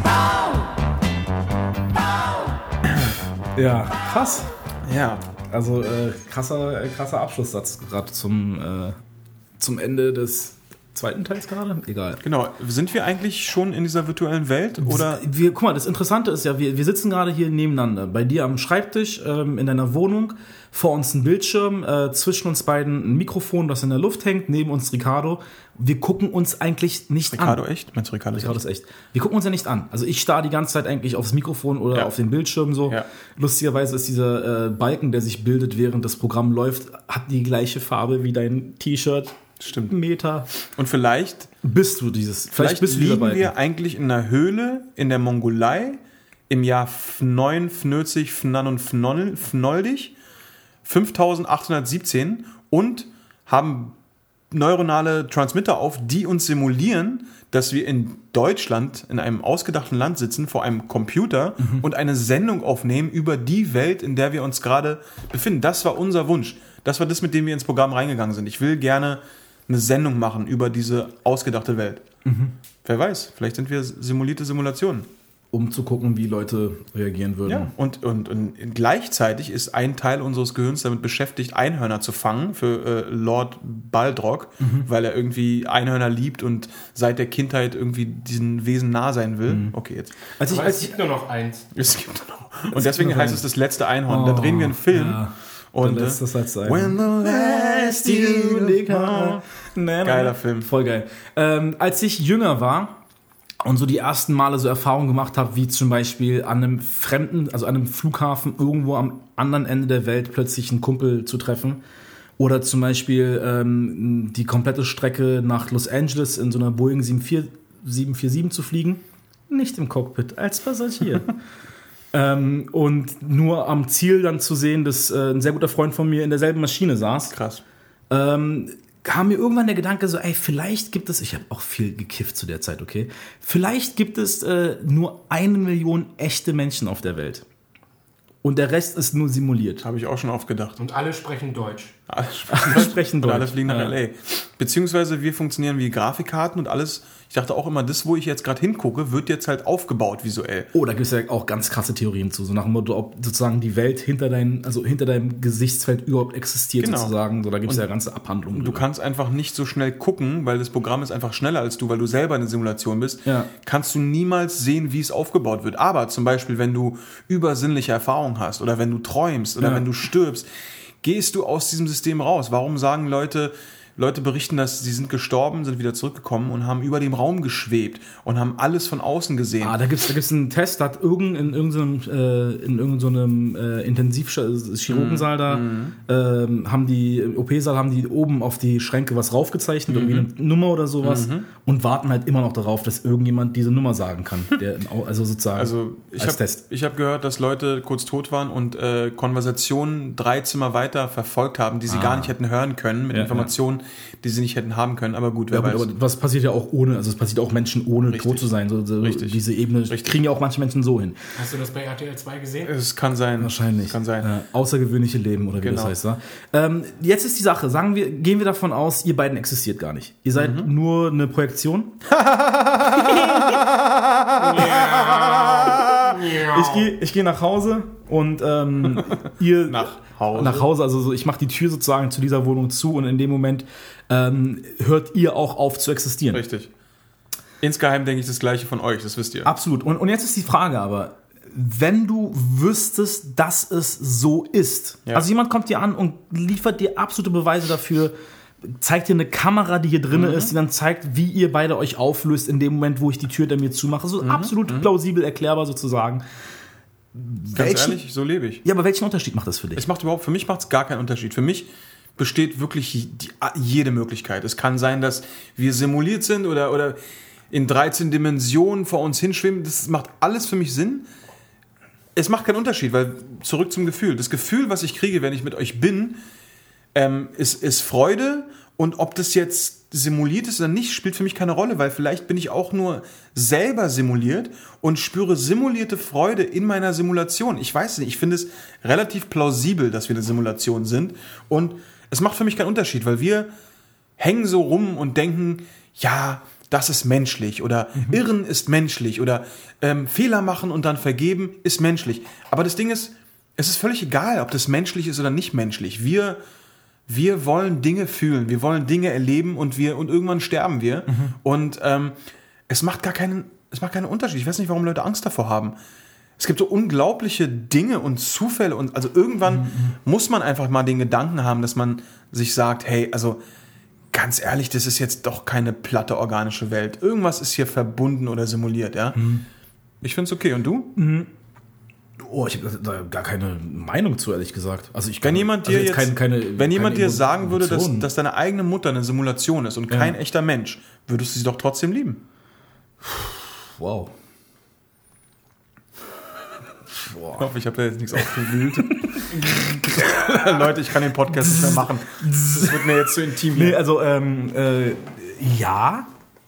Ja, krass. Ja. Also krasser Abschlusssatz gerade zum Ende des zweiten Teils gerade. Egal. Genau. Sind wir eigentlich schon in dieser virtuellen Welt? Oder? Guck mal, das Interessante ist ja, wir sitzen gerade hier nebeneinander. Bei dir am Schreibtisch, in deiner Wohnung, vor uns ein Bildschirm, zwischen uns beiden ein Mikrofon, das in der Luft hängt, neben uns Ricardo. Wir gucken uns eigentlich nicht Ricardo an. echt? Meinst du Ricardo ist echt? Wir gucken uns ja nicht an. Also ich starre die ganze Zeit eigentlich aufs Mikrofon oder auf den Bildschirm so. Ja. Lustigerweise ist dieser Balken, der sich bildet, während das Programm läuft, hat die gleiche Farbe wie dein T-Shirt. Stimmt. Meter. Und vielleicht bist du dieses. Vielleicht bist du liegen wir eigentlich in einer Höhle in der Mongolei im Jahr 49 Fnoldig 5817 und haben neuronale Transmitter auf, die uns simulieren, dass wir in Deutschland in einem ausgedachten Land sitzen vor einem Computer und eine Sendung aufnehmen über die Welt, in der wir uns gerade befinden. Das war unser Wunsch. Das war das, mit dem wir ins Programm reingegangen sind. Ich will gerne eine Sendung machen über diese ausgedachte Welt. Wer weiß, vielleicht sind wir simulierte Simulationen. Um zu gucken, wie Leute reagieren würden. Ja, und gleichzeitig ist ein Teil unseres Gehirns damit beschäftigt, Einhörner zu fangen für Lord Balrog, weil er irgendwie Einhörner liebt und seit der Kindheit irgendwie diesen Wesen nah sein will. Okay, jetzt. Es gibt nur noch eins. Es gibt nur noch. Und deswegen heißt es das letzte Einhorn. Da drehen wir einen Film. Ja. Und das halt sein. When the last unicorn. Geiler Film. Voll geil. Als ich jünger war und so die ersten Male so Erfahrungen gemacht habe, wie zum Beispiel an einem an einem Flughafen irgendwo am anderen Ende der Welt plötzlich einen Kumpel zu treffen oder zum Beispiel die komplette Strecke nach Los Angeles in so einer Boeing 747 zu fliegen, nicht im Cockpit, als Passagier. Und nur am Ziel dann zu sehen, dass ein sehr guter Freund von mir in derselben Maschine saß. Krass. Kam mir irgendwann der Gedanke so, vielleicht gibt es, ich habe auch viel gekifft zu der Zeit, okay, vielleicht gibt es nur 1 Million echte Menschen auf der Welt. und der Rest ist nur simuliert. Habe ich auch schon oft gedacht. Und alle sprechen Deutsch. Alle sprechen und Deutsch. alle fliegen nach L.A. Beziehungsweise wir funktionieren wie Grafikkarten und alles. Ich dachte auch immer, das, wo ich jetzt gerade hingucke, wird jetzt halt aufgebaut visuell. Oh, da gibt es ja auch ganz krasse Theorien zu. So nach dem Motto, ob sozusagen die Welt hinter deinem Gesichtsfeld überhaupt existiert, Genau. sozusagen. So, da gibt es ja ganze Abhandlungen. Du kannst einfach nicht so schnell gucken, weil das Programm ist einfach schneller als du, weil du selber eine Simulation bist. Ja. Kannst du niemals sehen, wie es aufgebaut wird. Aber zum Beispiel, wenn du übersinnliche Erfahrungen hast oder wenn du träumst oder wenn du stirbst, gehst du aus diesem System raus. Warum sagen Leute berichten, dass sie sind gestorben, sind wieder zurückgekommen und haben über dem Raum geschwebt und haben alles von außen gesehen. Da gibt's einen Test, da hat in irgendeinem Intensivchirurgensaal haben die OP-Saal haben die oben auf die Schränke was raufgezeichnet, irgendwie eine Nummer oder sowas und warten halt immer noch darauf, dass irgendjemand diese Nummer sagen kann. Als Test. Ich habe gehört, dass Leute kurz tot waren und Konversationen 3 Zimmer weiter verfolgt haben, die sie gar nicht hätten hören können mit Informationen, die sie nicht hätten haben können, aber gut, wer weiß. Aber was passiert ja auch ohne, also es passiert auch Menschen ohne tot zu sein. Richtig. Diese Ebene kriegen ja auch manche Menschen so hin. Hast du das bei RTL 2 gesehen? Es kann sein. Wahrscheinlich. Kann sein. Außergewöhnliche Leben oder wie das heißt. Ja? Jetzt ist die Sache, gehen wir davon aus, ihr beiden existiert gar nicht. Ihr seid nur eine Projektion. Ich gehe nach Hause und ihr Nach Hause, also so, ich mache die Tür sozusagen zu dieser Wohnung zu und in dem Moment hört ihr auch auf zu existieren. Richtig. Insgeheim denke ich das Gleiche von euch, das wisst ihr. Absolut. Und jetzt ist die Frage aber, wenn du wüsstest, dass es so ist, also jemand kommt dir an und liefert dir absolute Beweise dafür, zeigt dir eine Kamera, die hier drin ist, die dann zeigt, wie ihr beide euch auflöst in dem Moment, wo ich die Tür hinter mir zumache. So absolut plausibel erklärbar sozusagen. Ganz ehrlich, so lebe ich. Ja, aber welchen Unterschied macht das für dich? Für mich macht es gar keinen Unterschied. Für mich besteht wirklich jede Möglichkeit. Es kann sein, dass wir simuliert sind oder in 13 Dimensionen vor uns hinschwimmen. Das macht alles für mich Sinn. Es macht keinen Unterschied, weil zurück zum Gefühl. Das Gefühl, was ich kriege, wenn ich mit euch bin, ist Freude. Und ob das jetzt simuliert ist oder nicht, spielt für mich keine Rolle, weil vielleicht bin ich auch nur selber simuliert und spüre simulierte Freude in meiner Simulation. Ich weiß nicht, ich finde es relativ plausibel, dass wir eine Simulation sind. Und es macht für mich keinen Unterschied, weil wir hängen so rum und denken, ja, das ist menschlich oder Irren ist menschlich oder Fehler machen und dann vergeben ist menschlich. Aber das Ding ist, es ist völlig egal, ob das menschlich ist oder nicht menschlich. Wir wollen Dinge fühlen, wir wollen Dinge erleben und irgendwann sterben wir. Und es macht keinen Unterschied. Ich weiß nicht, warum Leute Angst davor haben. Es gibt so unglaubliche Dinge und Zufälle und also irgendwann muss man einfach mal den Gedanken haben, dass man sich sagt, hey, also ganz ehrlich, das ist jetzt doch keine platte organische Welt. Irgendwas ist hier verbunden oder simuliert, ja. Ich find's okay. Und du? Oh, ich habe da gar keine Meinung zu, ehrlich gesagt. Also wenn jemand dir sagen würde, dass deine eigene Mutter eine Simulation ist und kein echter Mensch, würdest du sie doch trotzdem lieben? Wow. Ich hoffe, ich habe da jetzt nichts aufgewühlt. Leute, ich kann den Podcast nicht mehr machen. Das wird mir jetzt zu intim. Nee, also, ja.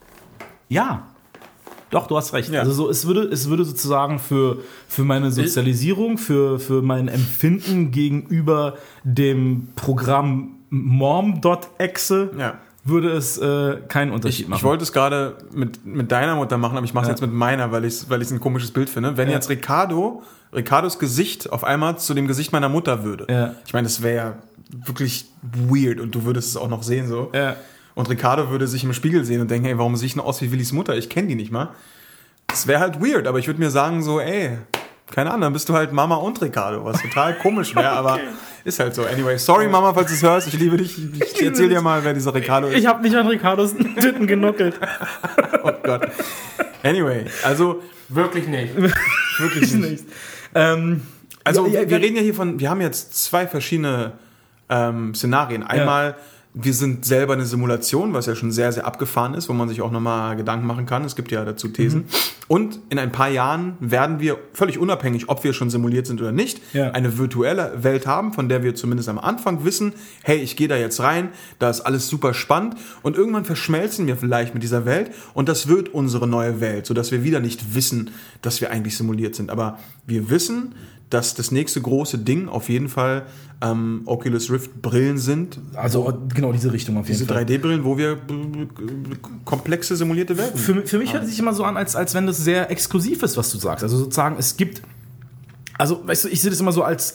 Doch, du hast recht. Ja. Also so, es würde sozusagen für meine Sozialisierung, für mein Empfinden gegenüber dem Programm mom.exe würde es keinen Unterschied machen. Ich wollte es gerade mit deiner Mutter machen, aber ich mache es jetzt mit meiner, weil ich ein komisches Bild finde. Wenn jetzt Ricardos Gesicht auf einmal zu dem Gesicht meiner Mutter würde. Ja. Ich meine, das wäre ja wirklich weird und du würdest es auch noch sehen so. Ja. Und Ricardo würde sich im Spiegel sehen und denken, hey, warum sehe ich denn aus wie Willis Mutter? Ich kenne die nicht mal. Das wäre halt weird, aber ich würde mir sagen so, ey, keine Ahnung, dann bist du halt Mama und Ricardo, was total komisch wäre, aber ist halt so. Anyway, sorry Mama, falls du es hörst, ich liebe dich. Ich erzähl dir mal, wer dieser Ricardo ist. Ich habe nicht an Ricardos Titten genuckelt. Oh Gott. Anyway, also wirklich nicht. Wirklich nicht. Also wir reden ja hier wir haben jetzt 2 verschiedene Szenarien. Einmal wir sind selber eine Simulation, was ja schon sehr, sehr abgefahren ist, wo man sich auch nochmal Gedanken machen kann. Es gibt ja dazu Thesen. Und in ein paar Jahren werden wir, völlig unabhängig, ob wir schon simuliert sind oder nicht, eine virtuelle Welt haben, von der wir zumindest am Anfang wissen, hey, ich gehe da jetzt rein, da ist alles super spannend und irgendwann verschmelzen wir vielleicht mit dieser Welt und das wird unsere neue Welt, sodass wir wieder nicht wissen, dass wir eigentlich simuliert sind. Aber wir wissen, dass das nächste große Ding auf jeden Fall Oculus Rift Brillen sind. Also genau diese Richtung auf jeden Diese Fall. 3D-Brillen, wo wir komplexe simulierte Welten. Für mich hört es sich immer so an, als wenn das sehr exklusiv ist, was du sagst. Also sozusagen, es gibt, also weißt du, ich sehe das immer so als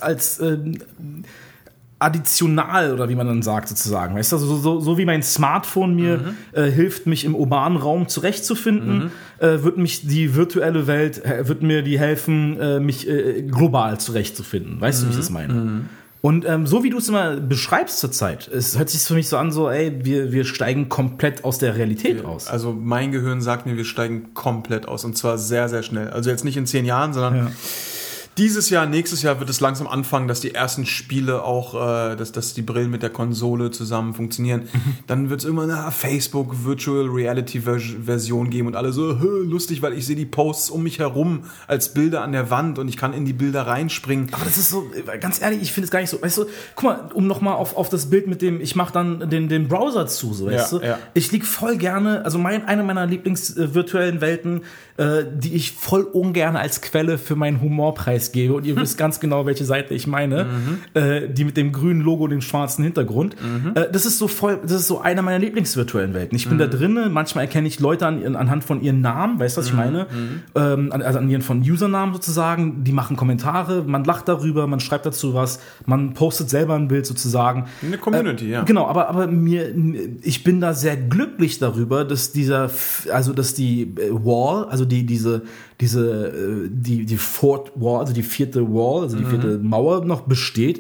additional, oder wie man dann sagt, sozusagen. Weißt du, also so wie mein Smartphone mir hilft, mich im urbanen Raum zurechtzufinden, wird mich die virtuelle Welt, wird mir die helfen, mich global zurechtzufinden. Weißt du, wie ich das meine? Und so wie du es immer beschreibst zurzeit, es hört sich für mich so an, so, ey, wir steigen komplett aus der Realität aus. Also mein Gehirn sagt mir, wir steigen komplett aus, und zwar sehr, sehr schnell. Also jetzt nicht in 10 Jahren, sondern dieses Jahr, nächstes Jahr wird es langsam anfangen, dass die ersten Spiele auch, dass die Brillen mit der Konsole zusammen funktionieren. Dann wird es immer eine Facebook Virtual Reality Version geben und alle so, lustig, weil ich sehe die Posts um mich herum als Bilder an der Wand und ich kann in die Bilder reinspringen. Aber das ist so, ganz ehrlich, ich finde es gar nicht so, weißt du, guck mal, um nochmal auf das Bild mit dem, ich mache dann den Browser zu, so, weißt du. Ja. Ich lieg voll gerne, also eine meiner Lieblingsvirtuellen Welten, die ich voll ungern als Quelle für meinen Humorpreis gebe, und ihr wisst ganz genau, welche Seite ich meine, die mit dem grünen Logo und dem schwarzen Hintergrund. Das ist so eine meiner Lieblingsvirtuellen Welten. Ich bin da drinne, manchmal erkenne ich Leute anhand von ihren Namen, weißt du, was ich meine? Also an ihren von Usernamen sozusagen, die machen Kommentare, man lacht darüber, man schreibt dazu was, man postet selber ein Bild sozusagen. Eine Community, ja. Genau, aber ich bin da sehr glücklich darüber, dass die Wall, also die Fourth Wall, also die vierte Wall, also die vierte Mauer noch besteht,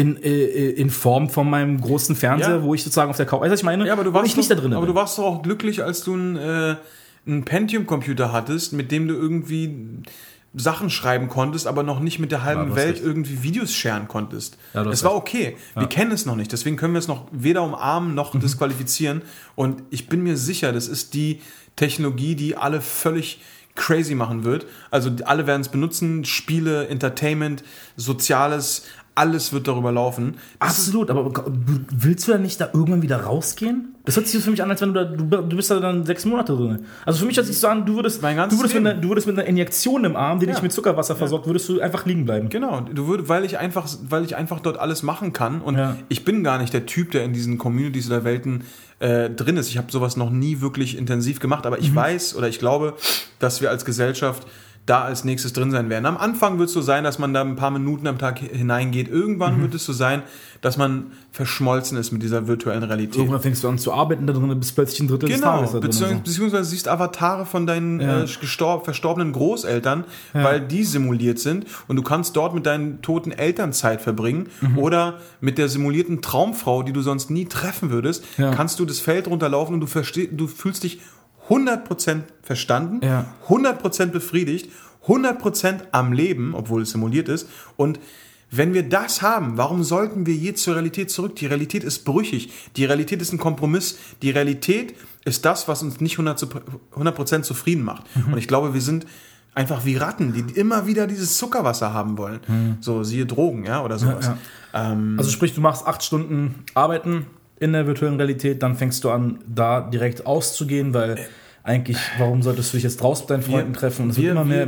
in Form von meinem großen Fernseher, wo ich sozusagen auf der Couch, weißt du, was ich meine? Ja, aber du warst nicht da drin. Aber du warst doch auch glücklich, als du einen Pentium-Computer hattest, mit dem du irgendwie Sachen schreiben konntest, aber noch nicht mit der halben Welt irgendwie Videos sharen konntest. Ja, es war okay. Wir kennen es noch nicht. Deswegen können wir es noch weder umarmen noch disqualifizieren. Und ich bin mir sicher, das ist die Technologie, die alle völlig crazy machen wird. Also alle werden es benutzen, Spiele, Entertainment, Soziales, alles wird darüber laufen. Absolut, aber willst du da nicht da irgendwann wieder rausgehen? Das hört sich für mich an, als wenn du bist da dann 6 Monate drin. Also für mich hört sich so an, du würdest mit einer Injektion im Arm, die dich mit Zuckerwasser versorgt, würdest du einfach liegen bleiben. Genau, weil ich einfach dort alles machen kann, und ich bin gar nicht der Typ, der in diesen Communities oder Welten drin ist. Ich habe sowas noch nie wirklich intensiv gemacht, aber ich weiß oder ich glaube, dass wir als Gesellschaft da als nächstes drin sein werden. Am Anfang wird es so sein, dass man da ein paar Minuten am Tag hineingeht. Irgendwann wird es so sein, dass man verschmolzen ist mit dieser virtuellen Realität. Irgendwann fängst du an zu arbeiten da drin, bist plötzlich ein Drittel des Tages da drin. Beziehungsweise siehst Avatare von deinen verstorbenen Großeltern, weil die simuliert sind, und du kannst dort mit deinen toten Eltern Zeit verbringen oder mit der simulierten Traumfrau, die du sonst nie treffen würdest, kannst du das Feld runterlaufen und du fühlst dich 100% verstanden, 100% befriedigt, 100% am Leben, obwohl es simuliert ist. Und wenn wir das haben, warum sollten wir je zur Realität zurück? Die Realität ist brüchig. Die Realität ist ein Kompromiss. Die Realität ist das, was uns nicht 100% zufrieden macht. Und ich glaube, wir sind einfach wie Ratten, die immer wieder dieses Zuckerwasser haben wollen. So, siehe Drogen, oder sowas. Also sprich, du machst 8 Stunden Arbeiten in der virtuellen Realität, dann fängst du an, da direkt auszugehen, weil eigentlich, warum solltest du dich jetzt draußen mit deinen Freunden treffen? Und es wird immer mehr.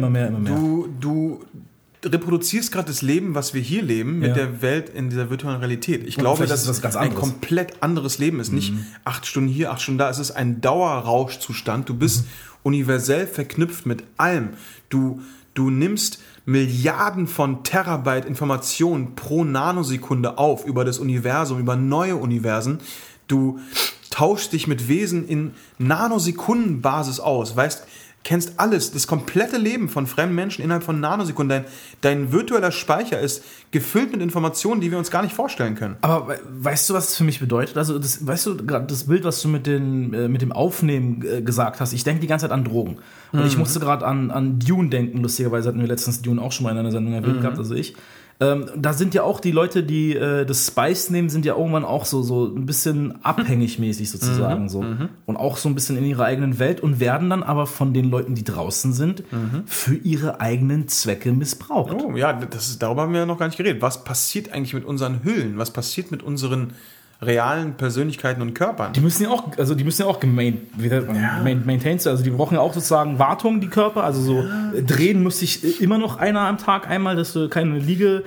Du reproduzierst gerade das Leben, was wir hier leben, mit der Welt in dieser virtuellen Realität. Ich glaube, dass es ein komplett anderes Leben ist. Nicht 8 Stunden hier, 8 Stunden da. Es ist ein Dauerrauschzustand. Du bist universell verknüpft mit allem. Du nimmst Milliarden von Terabyte Informationen pro Nanosekunde auf über das Universum, über neue Universen. Du tauschst dich mit Wesen in Nanosekundenbasis aus, kennst alles, das komplette Leben von fremden Menschen innerhalb von Nanosekunden. Dein virtueller Speicher ist gefüllt mit Informationen, die wir uns gar nicht vorstellen können. Aber weißt du, was das für mich bedeutet? Also weißt du, gerade das Bild, was du mit dem Aufnehmen gesagt hast, ich denke die ganze Zeit an Drogen. Und ich musste gerade an Dune denken, lustigerweise hatten wir letztens Dune auch schon mal in einer Sendung erwähnt gehabt, also ich. Da sind ja auch die Leute, die das Spice nehmen, sind ja irgendwann auch so ein bisschen abhängig mäßig sozusagen so. Und auch so ein bisschen in ihrer eigenen Welt und werden dann aber von den Leuten, die draußen sind, für ihre eigenen Zwecke missbraucht. Oh ja, darüber haben wir ja noch gar nicht geredet. Was passiert eigentlich mit unseren Hüllen? Was passiert mit unseren realen Persönlichkeiten und Körpern. Die müssen ja auch maintained sein. Also die brauchen ja auch sozusagen Wartung, die Körper. Also so drehen muss sich immer noch einer am Tag einmal, dass du keine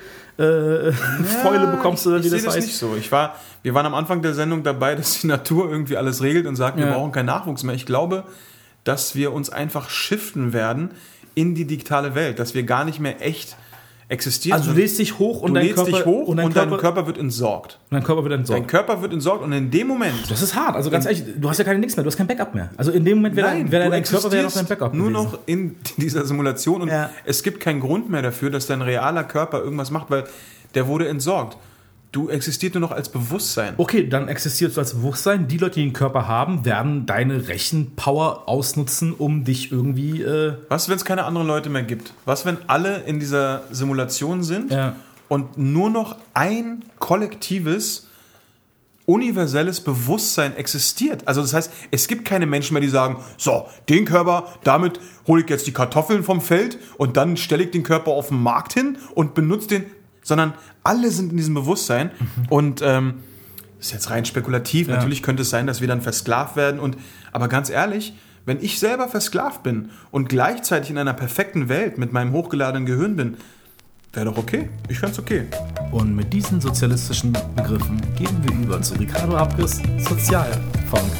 Fäule bekommst oder wie das heißt. Ich sehe das nicht so. Wir waren am Anfang der Sendung dabei, dass die Natur irgendwie alles regelt und sagt, wir brauchen keinen Nachwuchs mehr. Ich glaube, dass wir uns einfach shiften in die digitale Welt, dass wir gar nicht mehr echt existieren. Also du lädst dich hoch und dein Körper wird entsorgt. Dein Körper wird entsorgt und in dem Moment... Das ist hart. Also ganz ehrlich, du hast ja keine nichts mehr, du hast kein Backup mehr. Also in dem Moment wäre dein Körper noch dein Backup nur gewesen. noch in dieser Simulation und es gibt keinen Grund mehr dafür, dass dein realer Körper irgendwas macht, weil der wurde entsorgt. Du existierst nur noch als Bewusstsein. Okay, dann existierst du als Bewusstsein. Die Leute, die den Körper haben, werden deine Rechenpower ausnutzen, um dich irgendwie... Was, wenn es keine anderen Leute mehr gibt? Was, wenn alle in dieser Simulation sind und nur noch ein kollektives, universelles Bewusstsein existiert? Also das heißt, es gibt keine Menschen mehr, die sagen, so, den Körper, damit hole ich jetzt die Kartoffeln vom Feld und dann stelle ich den Körper auf den Markt hin und benutze den... Sondern alle sind in diesem Bewusstsein und das ist jetzt rein spekulativ. Ja. Natürlich könnte es sein, dass wir dann versklavt werden. Aber ganz ehrlich, wenn ich selber versklavt bin und gleichzeitig in einer perfekten Welt mit meinem hochgeladenen Gehirn bin, wäre doch okay. Ich fände es okay. Und mit diesen sozialistischen Begriffen gehen wir über zu Ricardo Abges Sozialfunk.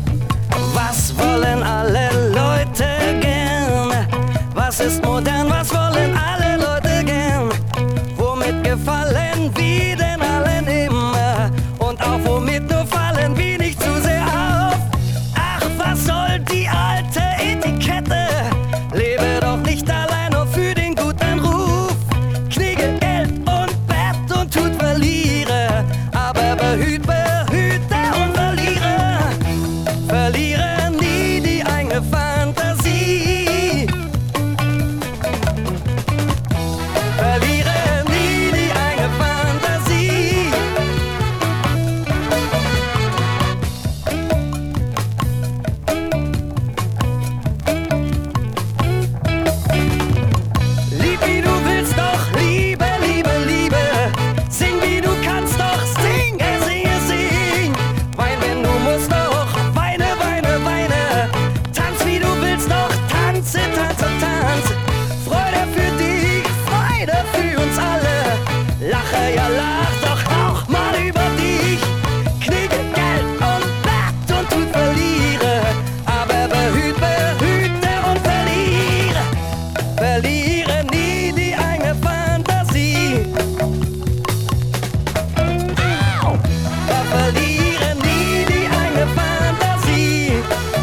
Was wollen alle Leute gern? Was ist modern? Was wollen alle Leute gern? Womit gefallen wir denn allen immer? Und auch womit nur fallen wir nicht zu sehr auf? Ach, was soll die alte Etikette? Lebe doch nicht allein nur für den guten Ruf. Kriege Geld und Bett und tut verliere. Aber behüte und verliere. Verliere nie die eigene Fantasie. Verliere nie die eigene Fantasie. Lieb wie du willst, doch Liebe, Liebe, Liebe. Sing wie du kannst, doch singe, singe, sing. Wein, wenn du musst, doch weine, weine, weine. Tanz wie du willst, doch tanze, tanze, tanze. Freude für dich, Freude für uns alle. Lache, ja lach doch auch mal über dich. Kriege Geld und Bett und tut verliere. Aber behüte und verliere. Verliere nie die eigene Fantasie. Au! Verliere nie die eigene Fantasie.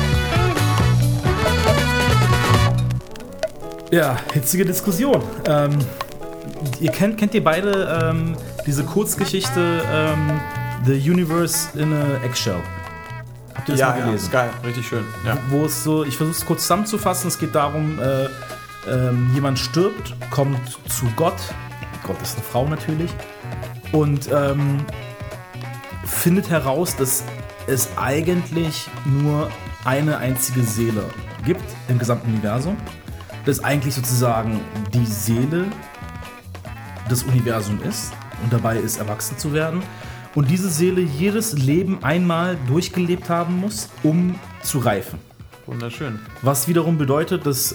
Ja, hitzige Diskussion. Kennt ihr beide diese Kurzgeschichte The Universe in a Eggshell? Habt ihr das mal gelesen? Ist geil, richtig schön. Ja. Wo es so, ich versuche es kurz zusammenzufassen, es geht darum, jemand stirbt, kommt zu Gott ist eine Frau natürlich, und findet heraus, dass es eigentlich nur eine einzige Seele gibt im gesamten Universum. Das eigentlich sozusagen die Seele des Universums ist und dabei ist, erwachsen zu werden. Und diese Seele jedes Leben einmal durchgelebt haben muss, um zu reifen. Wunderschön. Was wiederum bedeutet, dass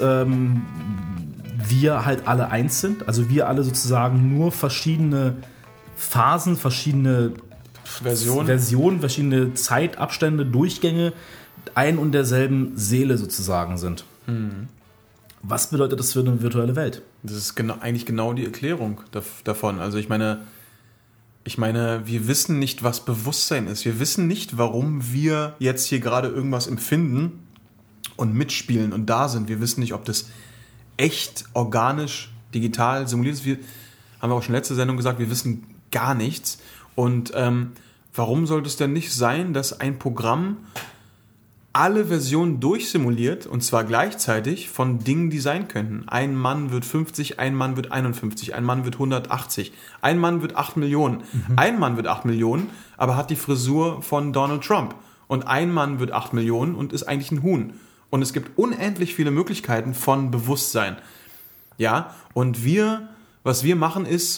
wir halt alle eins sind. Also wir alle sozusagen nur verschiedene Phasen, verschiedene Versionen, verschiedene Zeitabstände, Durchgänge ein und derselben Seele sozusagen sind. Was bedeutet das für eine virtuelle Welt? Das ist eigentlich genau die Erklärung davon. Also ich meine, wir wissen nicht, was Bewusstsein ist. Wir wissen nicht, warum wir jetzt hier gerade irgendwas empfinden und mitspielen und da sind. Wir wissen nicht, ob das echt, organisch, digital simuliert ist. Haben wir auch schon letzte Sendung gesagt, wir wissen gar nichts. Und warum sollte es denn nicht sein, dass ein Programm alle Versionen durchsimuliert, und zwar gleichzeitig, von Dingen, die sein könnten. Ein Mann wird 50, ein Mann wird 51, ein Mann wird 180, ein Mann wird 8 Millionen. Ein Mann wird 8 Millionen, aber hat die Frisur von Donald Trump. Und ein Mann wird 8 Millionen und ist eigentlich ein Huhn. Und es gibt unendlich viele Möglichkeiten von Bewusstsein. Ja, und was wir machen ist,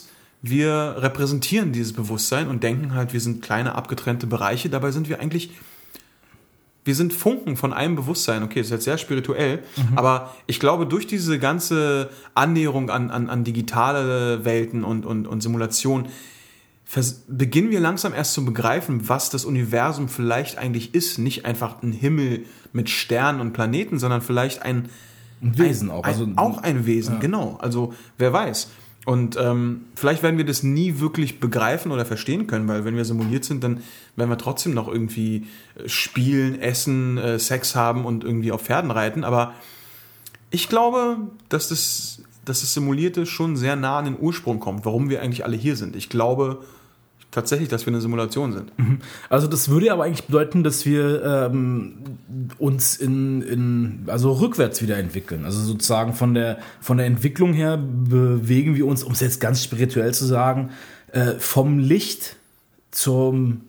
wir repräsentieren dieses Bewusstsein und denken halt, wir sind kleine abgetrennte Bereiche. Dabei sind wir sind Funken von einem Bewusstsein. Okay, das ist jetzt sehr spirituell, aber ich glaube, durch diese ganze Annäherung an digitale Welten und Simulation beginnen wir langsam erst zu begreifen, was das Universum vielleicht eigentlich ist. Nicht einfach ein Himmel mit Sternen und Planeten, sondern vielleicht ein Wesen auch. Auch ein Wesen, genau. Also wer weiß. Und vielleicht werden wir das nie wirklich begreifen oder verstehen können, weil wenn wir simuliert sind, dann werden wir trotzdem noch irgendwie spielen, essen, Sex haben und irgendwie auf Pferden reiten. Aber ich glaube, dass das Simulierte schon sehr nah an den Ursprung kommt, warum wir eigentlich alle hier sind. Ich glaube tatsächlich, dass wir eine Simulation sind. Also das würde aber eigentlich bedeuten, dass wir uns also rückwärts wieder entwickeln. Also sozusagen von der Entwicklung her bewegen wir uns, um es jetzt ganz spirituell zu sagen, vom Licht von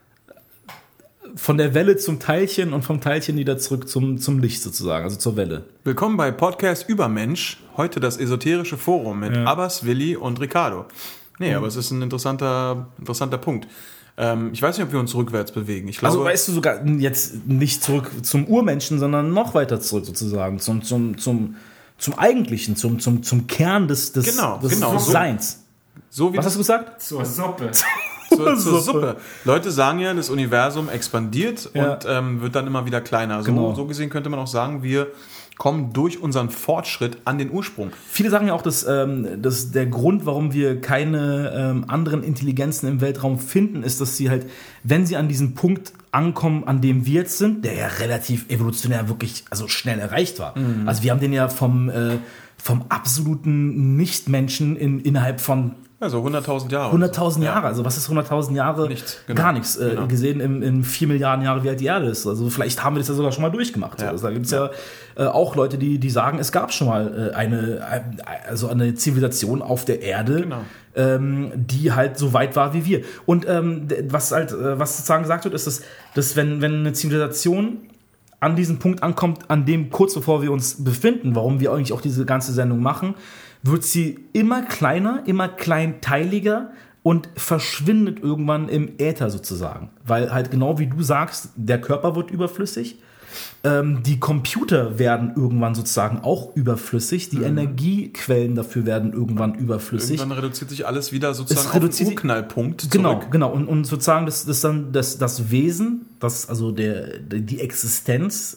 der Welle zum Teilchen und vom Teilchen wieder zurück zum Licht sozusagen, also zur Welle. Willkommen bei Podcast Übermensch. Heute das esoterische Forum mit Abbas, Willi und Ricardo. Nee, aber es ist ein interessanter Punkt. Ich weiß nicht, ob wir uns rückwärts bewegen. Ich glaube, also weißt du sogar jetzt nicht zurück zum Urmenschen, sondern noch weiter zurück sozusagen, zum Eigentlichen, zum Kern des Seins. So wie was hast du gesagt? Zur Suppe. Zur Suppe. Leute sagen ja, das Universum expandiert und wird dann immer wieder kleiner. So gesehen könnte man auch sagen, wir kommen durch unseren Fortschritt an den Ursprung. Viele sagen ja auch, dass der Grund, warum wir keine anderen Intelligenzen im Weltraum finden, ist, dass sie halt, wenn sie an diesen Punkt ankommen, an dem wir jetzt sind, der ja relativ evolutionär wirklich schnell erreicht war. Also wir haben den ja vom absoluten Nichtmenschen innerhalb von Also 100.000 Jahre. 100.000 Jahre, also was ist 100.000 Jahre? Nichts, genau. Gar nichts. Gesehen in 4 Milliarden Jahre, wie alt die Erde ist. Also vielleicht haben wir das ja sogar schon mal durchgemacht. Ja. Also da gibt es ja auch Leute, die sagen, es gab schon mal eine Zivilisation auf der Erde, die halt so weit war wie wir. Und was sozusagen gesagt wird, ist, dass wenn eine Zivilisation an diesen Punkt ankommt, an dem kurz bevor wir uns befinden, warum wir eigentlich auch diese ganze Sendung machen, wird sie immer kleiner, immer kleinteiliger und verschwindet irgendwann im Äther sozusagen. Weil halt genau wie du sagst, der Körper wird überflüssig, die Computer werden irgendwann sozusagen auch überflüssig, die Energiequellen dafür werden irgendwann überflüssig. Irgendwann reduziert sich alles wieder sozusagen auf den Urknallpunkt zurück. Genau. Und sozusagen das Wesen, also die Existenz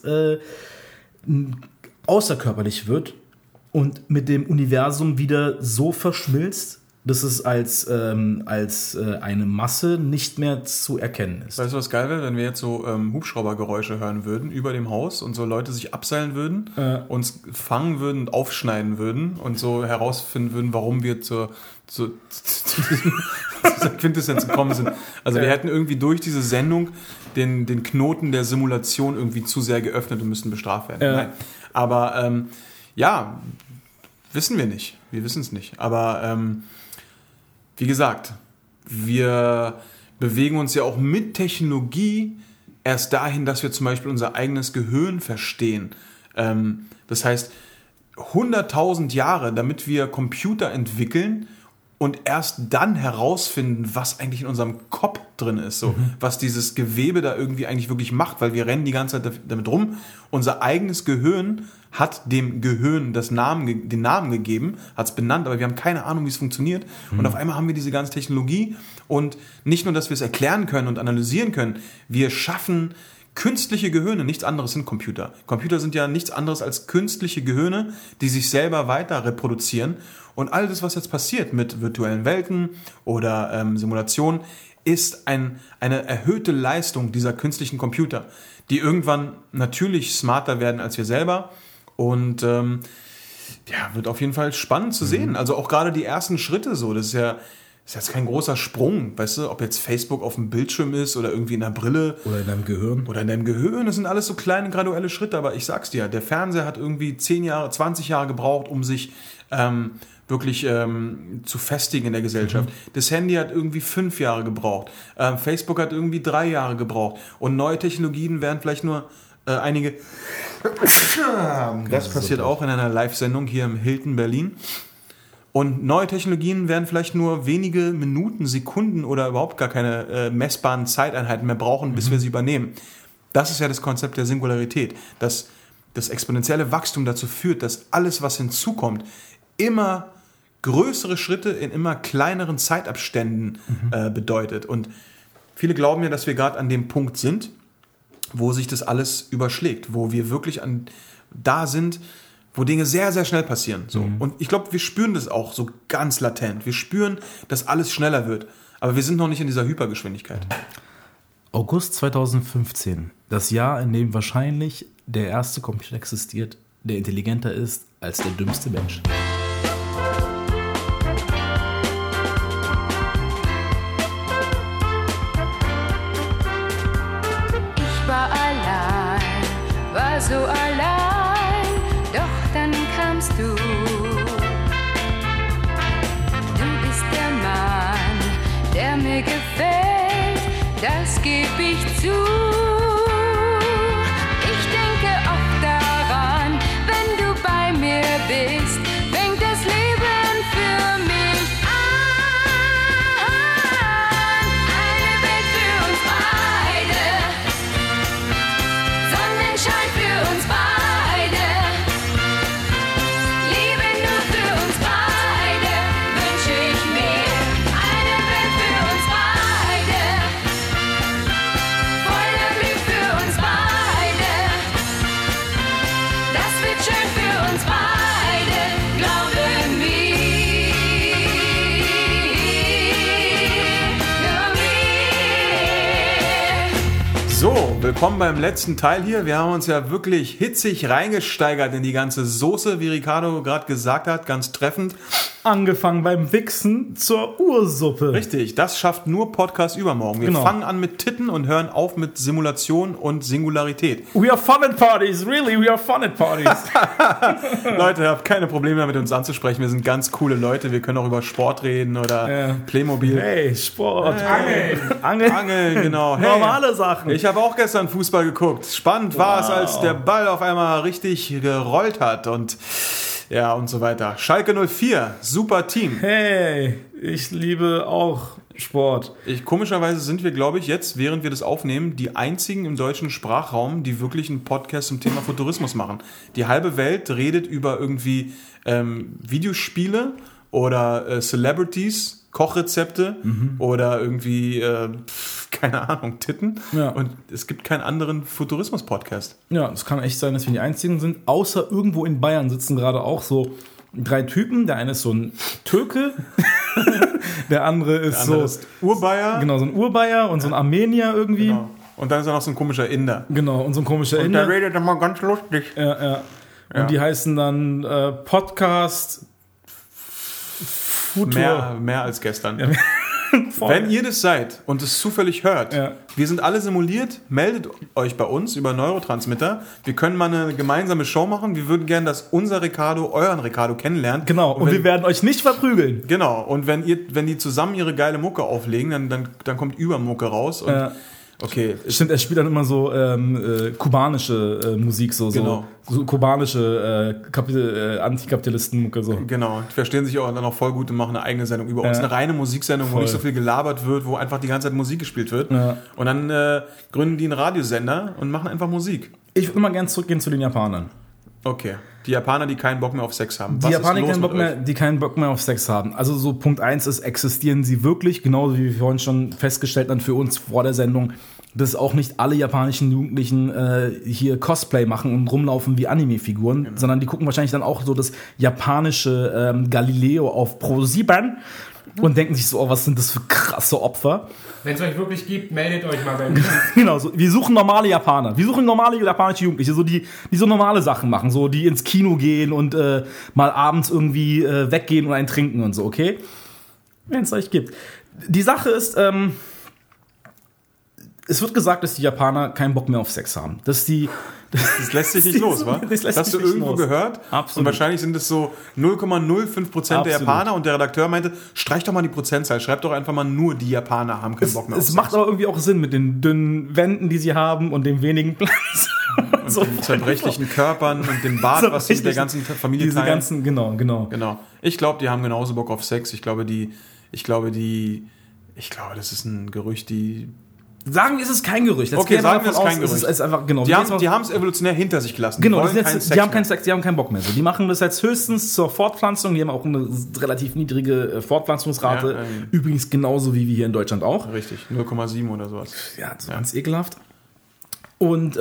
außerkörperlich wird und mit dem Universum wieder so verschmilzt, dass es als eine Masse nicht mehr zu erkennen ist. Weißt du, was geil wäre, wenn wir jetzt so Hubschraubergeräusche hören würden über dem Haus und so Leute sich abseilen würden, uns fangen würden und aufschneiden würden und so herausfinden würden, warum wir zur Quintessenz gekommen sind. Also wir hätten irgendwie durch diese Sendung den Knoten der Simulation irgendwie zu sehr geöffnet und müssten bestraft werden. Nein. Aber wissen wir nicht. Wir wissen es nicht. Aber wie gesagt, wir bewegen uns ja auch mit Technologie erst dahin, dass wir zum Beispiel unser eigenes Gehirn verstehen. Das heißt, 100.000 Jahre, damit wir Computer entwickeln und erst dann herausfinden, was eigentlich in unserem Kopf drin ist, so, was dieses Gewebe da irgendwie eigentlich wirklich macht, weil wir rennen die ganze Zeit damit rum. Unser eigenes Gehirn hat dem Gehirn den Namen gegeben, hat es benannt, aber wir haben keine Ahnung, wie es funktioniert. Und auf einmal haben wir diese ganze Technologie und nicht nur, dass wir es erklären können und analysieren können, wir schaffen künstliche Gehirne, nichts anderes sind Computer. Computer sind ja nichts anderes als künstliche Gehirne, die sich selber weiter reproduzieren. Und all das, was jetzt passiert mit virtuellen Welten oder Simulationen, ist eine erhöhte Leistung dieser künstlichen Computer, die irgendwann natürlich smarter werden als wir selber. Und wird auf jeden Fall spannend zu sehen. Also auch gerade die ersten Schritte so, das ist jetzt kein großer Sprung, weißt du, ob jetzt Facebook auf dem Bildschirm ist oder irgendwie in der Brille. Oder in deinem Gehirn. Das sind alles so kleine, graduelle Schritte, aber ich sag's dir, der Fernseher hat irgendwie 10 Jahre, 20 Jahre gebraucht, um sich wirklich zu festigen in der Gesellschaft. Das Handy hat irgendwie 5 Jahre gebraucht. Facebook hat irgendwie 3 Jahre gebraucht. Und neue Technologien werden vielleicht nur einige... Das passiert auch in einer Live-Sendung hier im Hilton Berlin. Und neue Technologien werden vielleicht nur wenige Minuten, Sekunden oder überhaupt gar keine messbaren Zeiteinheiten mehr brauchen, bis wir sie übernehmen. Das ist ja das Konzept der Singularität, dass das exponentielle Wachstum dazu führt, dass alles, was hinzukommt, immer größere Schritte in immer kleineren Zeitabständen bedeutet. Und viele glauben ja, dass wir gerade an dem Punkt sind, wo sich das alles überschlägt, wo wir wirklich da sind, wo Dinge sehr, sehr schnell passieren. So. Und ich glaube, wir spüren das auch so ganz latent. Wir spüren, dass alles schneller wird. Aber wir sind noch nicht in dieser Hypergeschwindigkeit. August 2015. Das Jahr, in dem wahrscheinlich der erste Computer existiert, der intelligenter ist als der dümmste Mensch. Ich war allein, war so allein, doch dann kamst du. Du bist der Mann, der mir gefällt, das geb ich zu. Ich denke oft daran, wenn du bei mir bist, fängt das Leben für mich an. Eine Welt für uns beide, Sonnenschein für uns beide, Liebe nur für uns beide, wünsche ich mir. Eine Welt für uns beide, voller Glück für uns beide, das wird schön für uns beide, glaube mir, nur mir. So, willkommen beim letzten Teil hier. Wir haben uns ja wirklich hitzig reingesteigert in die ganze Soße, wie Ricardo gerade gesagt hat, ganz treffend. Angefangen beim Wichsen zur Ursuppe. Richtig, das schafft nur Podcast übermorgen. Wir Genau. fangen an mit Titten und hören auf mit Simulation und Singularität. We are fun at parties, really, we are fun at parties. Leute, habt keine Probleme damit, uns anzusprechen. Wir sind ganz coole Leute. Wir können auch über Sport reden oder Ja. Playmobil. Hey, Sport. Angeln. Angeln, genau. Hey, Normale Sachen. ich habe auch gestern Fußball geguckt. Spannend war es, als der Ball auf einmal richtig gerollt hat und ja und so weiter. Schalke 04, super Team. Hey, ich liebe auch Sport. Komischerweise sind wir, glaube ich, jetzt, während wir das aufnehmen, die einzigen im deutschen Sprachraum, die wirklich einen Podcast zum Thema Futurismus machen. Die halbe Welt redet über irgendwie Videospiele oder Celebrities, Kochrezepte oder irgendwie, keine Ahnung, Titten. Ja. Und es gibt keinen anderen Futurismus-Podcast. Ja, es kann echt sein, dass wir die Einzigen sind. Außer irgendwo in Bayern sitzen gerade auch so 3 Typen. Der eine ist so ein Türke, der andere ist Andere so ist Urbayer. genau, so ein Urbayer und so ein Armenier irgendwie. Genau. Und dann ist da noch so ein komischer Inder. Genau, und so ein komischer Der Inder. redet immer ganz lustig. Ja. Und die heißen dann Podcast Futur. Mehr als gestern. Voll. Wenn ihr das seid und es zufällig hört, Ja. wir sind alle simuliert, meldet euch bei uns über Neurotransmitter. Wir können mal eine gemeinsame Show machen. Wir würden gerne, dass unser Ricardo euren Ricardo kennenlernt. Genau, und wir werden euch nicht verprügeln. Genau, und wenn die zusammen ihre geile Mucke auflegen, dann kommt Übermucke raus. Und okay, Stimmt, er spielt dann immer so kubanische Musik, so kubanische Antikapitalisten-Mucke. So. genau. Die verstehen sich auch dann auch voll gut und machen eine eigene Sendung über uns. Eine reine Musiksendung, wo Voll. nicht so viel gelabert wird, wo einfach die ganze Zeit Musik gespielt wird. Ja. Und dann gründen die einen Radiosender und machen einfach Musik. Ich würde immer gerne zurückgehen zu den Japanern. Okay. Die Japaner, die keinen Bock mehr auf Sex haben. Die Was Japaner, ist los mit euch? die keinen Bock mehr auf Sex haben. Also so Punkt 1 ist, existieren sie wirklich, genauso wie wir vorhin schon festgestellt haben für uns vor der Sendung, dass auch nicht alle japanischen Jugendlichen hier Cosplay machen und rumlaufen wie Anime-Figuren, sondern die gucken wahrscheinlich dann auch so das japanische Galileo auf Pro7 und denken sich so, oh, was sind das für krasse Opfer. Wenn es euch wirklich gibt, meldet euch mal bei mir. Genau, so, wir suchen normale Japaner. Wir suchen normale japanische Jugendliche, so die so normale Sachen machen, so die ins Kino gehen und mal abends irgendwie weggehen und einen trinken und so, okay? Wenn es euch gibt. Die Sache ist, es wird gesagt, dass die Japaner keinen Bock mehr auf Sex haben. Dass die Das lässt sich nicht los, wa? Das lässt hast sich du nicht irgendwo los. gehört? Absolut. Und wahrscheinlich sind es so 0,05% der Absolut. Japaner und der Redakteur meinte, streich doch mal die Prozentzahl, schreib doch einfach mal nur die Japaner haben keinen Bock mehr auf Es Sex. macht aber irgendwie auch Sinn mit den dünnen Wänden, die sie haben und dem wenigen Platz. Und den zerbrechlichen Körpern und dem Bart, was sie mit der ganzen Familie Diese teilen. ganzen, genau. Genau. Ich glaube, die haben genauso Bock auf Sex. Ich glaube, das ist ein Gerücht, die... Sagen wir, es ist kein Gerücht. Jetzt Okay, gehen wir sagen wir, es davon ist kein aus, Gerücht. Es ist einfach, genau. Die haben es evolutionär hinter sich gelassen. Genau, die wollen keinen Sex die haben mehr. keinen Sex, die haben keinen Bock mehr. So, die machen das jetzt höchstens zur Fortpflanzung. Die haben auch eine relativ niedrige Fortpflanzungsrate. Ja, Übrigens genauso wie wir hier in Deutschland auch. Richtig, 0,7 oder sowas. Ja, so ganz ekelhaft. Und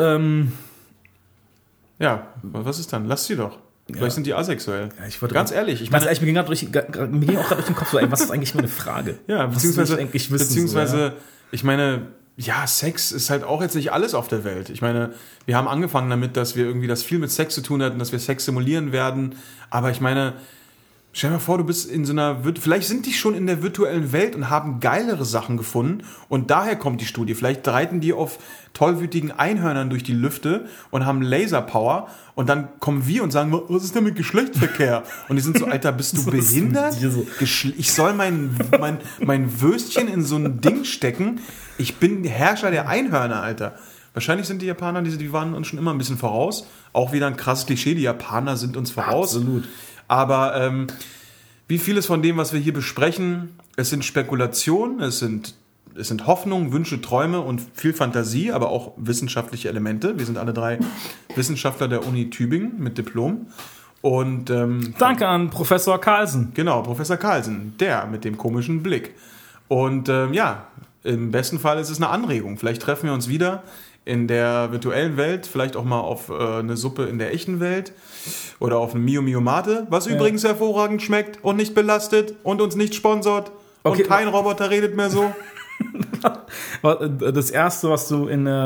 Ja, was ist dann? Lass sie doch. Vielleicht sind die asexuell. Ja, ich wollte ganz ehrlich. mir ging auch gerade durch den Kopf so, ey, was ist eigentlich nur eine Frage? Ja, Was will ich eigentlich wissen, ich meine, ja, Sex ist halt auch jetzt nicht alles auf der Welt. Ich meine, wir haben angefangen damit, dass wir irgendwie das viel mit Sex zu tun hatten, dass wir Sex simulieren werden. Aber ich meine, stell dir mal vor, du bist in so einer, vielleicht sind die schon in der virtuellen Welt und haben geilere Sachen gefunden und daher kommt die Studie. Vielleicht reiten die auf tollwütigen Einhörnern durch die Lüfte und haben Laserpower und dann kommen wir und sagen, was ist denn mit Geschlechtsverkehr? Und die sind so, Alter, bist du behindert? Ich soll mein Würstchen in so ein Ding stecken? Ich bin Herrscher der Einhörner, Alter. Wahrscheinlich sind die Japaner, die waren uns schon immer ein bisschen voraus. Auch wieder ein krasses Klischee, die Japaner sind uns voraus. Absolut. Aber wie vieles von dem, was wir hier besprechen, es sind Spekulationen, es sind Hoffnungen, Wünsche, Träume und viel Fantasie, aber auch wissenschaftliche Elemente. Wir sind alle 3 Wissenschaftler der Uni Tübingen mit Diplom. Und Danke an Professor Carlsen. genau, Professor Carlsen, der mit dem komischen Blick. Und im besten Fall ist es eine Anregung. Vielleicht treffen wir uns wieder in der virtuellen Welt, vielleicht auch mal auf eine Suppe in der echten Welt oder auf eine Mio Mio Mate, was übrigens hervorragend schmeckt und nicht belastet und uns nicht sponsort. Okay. Und kein Roboter redet mehr so. Das erste, was du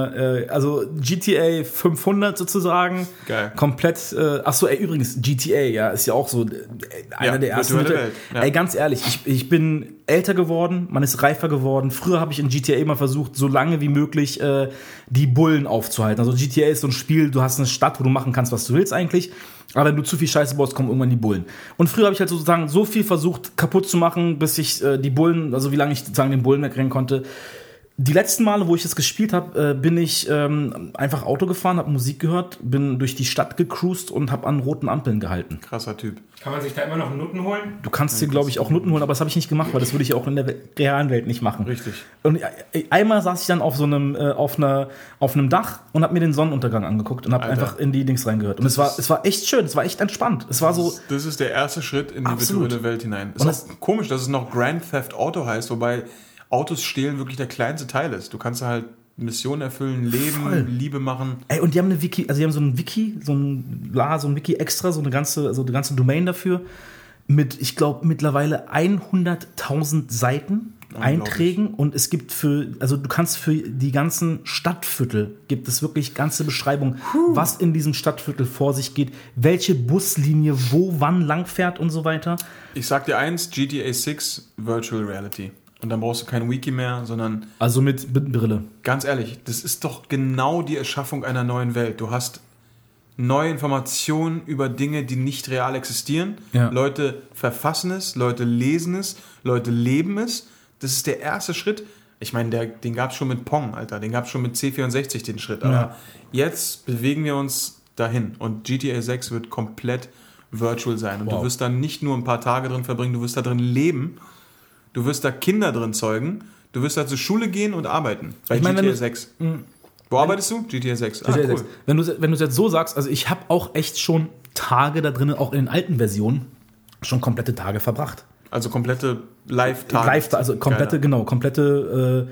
also GTA 500 sozusagen, Geil. komplett, übrigens, GTA, ja, ist ja auch so einer der ersten. virtuelle Welt, ja. Ey, ganz ehrlich, ich bin älter geworden, man ist reifer geworden. Früher habe ich in GTA immer versucht, so lange wie möglich die Bullen aufzuhalten. Also GTA ist so ein Spiel, du hast eine Stadt, wo du machen kannst, was du willst eigentlich. Aber wenn du zu viel Scheiße baust, kommen irgendwann die Bullen. Und früher habe ich halt sozusagen so viel versucht, kaputt zu machen, bis ich die Bullen, also wie lange ich sozusagen den Bullen wegrennen konnte. Die letzten Male, wo ich das gespielt habe, bin ich einfach Auto gefahren, habe Musik gehört, bin durch die Stadt gecruised und habe an roten Ampeln gehalten. Krasser Typ. Kann man sich da immer noch Nutten holen? Du kannst dir, glaube ich, auch Nutten holen, aber das habe ich nicht gemacht, weil das würde ich auch in der realen Welt nicht machen. Richtig. Und einmal saß ich dann auf so einem auf einem Dach und habe mir den Sonnenuntergang angeguckt und habe einfach in die Dings reingehört. Und es war echt schön, es war echt entspannt. Es war so. Das ist der erste Schritt in die Absolut. virtuelle Welt hinein. Und Ist auch komisch, dass es noch Grand Theft Auto heißt, wobei Autos stehlen wirklich der kleinste Teil ist. Du kannst halt Missionen erfüllen, leben, Voll. Liebe machen. Ey, und die haben eine Wiki, also die haben so ein Wiki, so ein Wiki extra, so eine ganze Domain dafür mit, ich glaube, mittlerweile 100.000 Seiten, Einträgen, und es gibt du kannst für die ganzen Stadtviertel, gibt es wirklich ganze Beschreibungen, was in diesem Stadtviertel vor sich geht, welche Buslinie wo wann lang fährt und so weiter. Ich sag dir eins, GTA 6 Virtual Reality. Und dann brauchst du kein Wiki mehr, sondern Also mit Brille. ganz ehrlich, das ist doch genau die Erschaffung einer neuen Welt. Du hast neue Informationen über Dinge, die nicht real existieren. Ja. Leute verfassen es, Leute lesen es, Leute leben es. Das ist der erste Schritt. Ich meine, den gab es schon mit Pong, Alter. Den gab es schon mit C64, den Schritt. Aber jetzt bewegen wir uns dahin. Und GTA 6 wird komplett virtual sein. Und du wirst da nicht nur ein paar Tage drin verbringen, du wirst da drin leben. Du wirst da Kinder drin zeugen. Du wirst da zur Schule gehen und arbeiten. Bei GTA 6. Wo arbeitest du? GTA 6. GTA 6. Wenn du es jetzt so sagst, also ich habe auch echt schon Tage da drin, auch in den alten Versionen, schon komplette Tage verbracht. Also komplette Live-Tage. Also komplette, genau, komplette.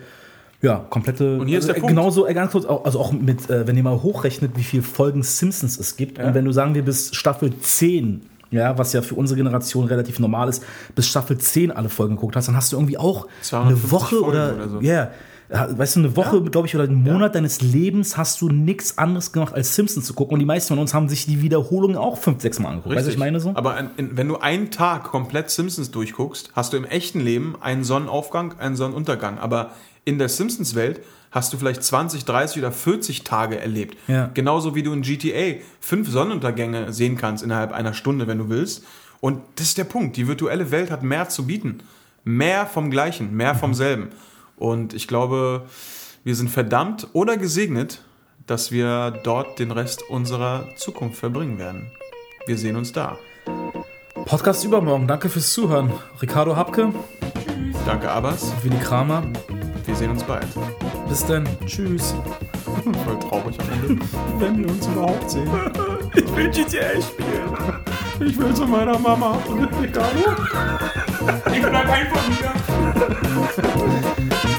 Und hier ist der Punkt. Genauso, ganz kurz, also auch mit, wenn ihr mal hochrechnet, wie viele Folgen Simpsons es gibt. Ja. Und wenn du sagen wir bis Staffel 10, ja, was ja für unsere Generation relativ normal ist, bis Staffel 10 alle Folgen geguckt hast, dann hast du irgendwie auch eine Woche oder so. Ja, weißt du, eine Woche, glaube ich, oder einen Monat deines Lebens hast du nichts anderes gemacht, als Simpsons zu gucken. Und die meisten von uns haben sich die Wiederholungen auch 5-6 Mal angeguckt. Weißt du, ich meine so? Aber wenn du einen Tag komplett Simpsons durchguckst, hast du im echten Leben einen Sonnenaufgang, einen Sonnenuntergang. Aber in der Simpsons-Welt hast du vielleicht 20, 30 oder 40 Tage erlebt. Ja. Genauso wie du in GTA 5 Sonnenuntergänge sehen kannst innerhalb einer Stunde, wenn du willst. Und das ist der Punkt. Die virtuelle Welt hat mehr zu bieten. Mehr vom Gleichen, mehr vom selben. Und ich glaube, wir sind verdammt oder gesegnet, dass wir dort den Rest unserer Zukunft verbringen werden. Wir sehen uns da. Podcast übermorgen. Danke fürs Zuhören. Ricardo Hapke. Danke, Abbas. Willi Kramer. Wir sehen uns bald. Bis dann. Tschüss. Voll traurig am Ende. Wenn wir uns überhaupt sehen. Ich will GTA spielen. Ich will zu meiner Mama. Ricardo? Ich bleib einfach wieder.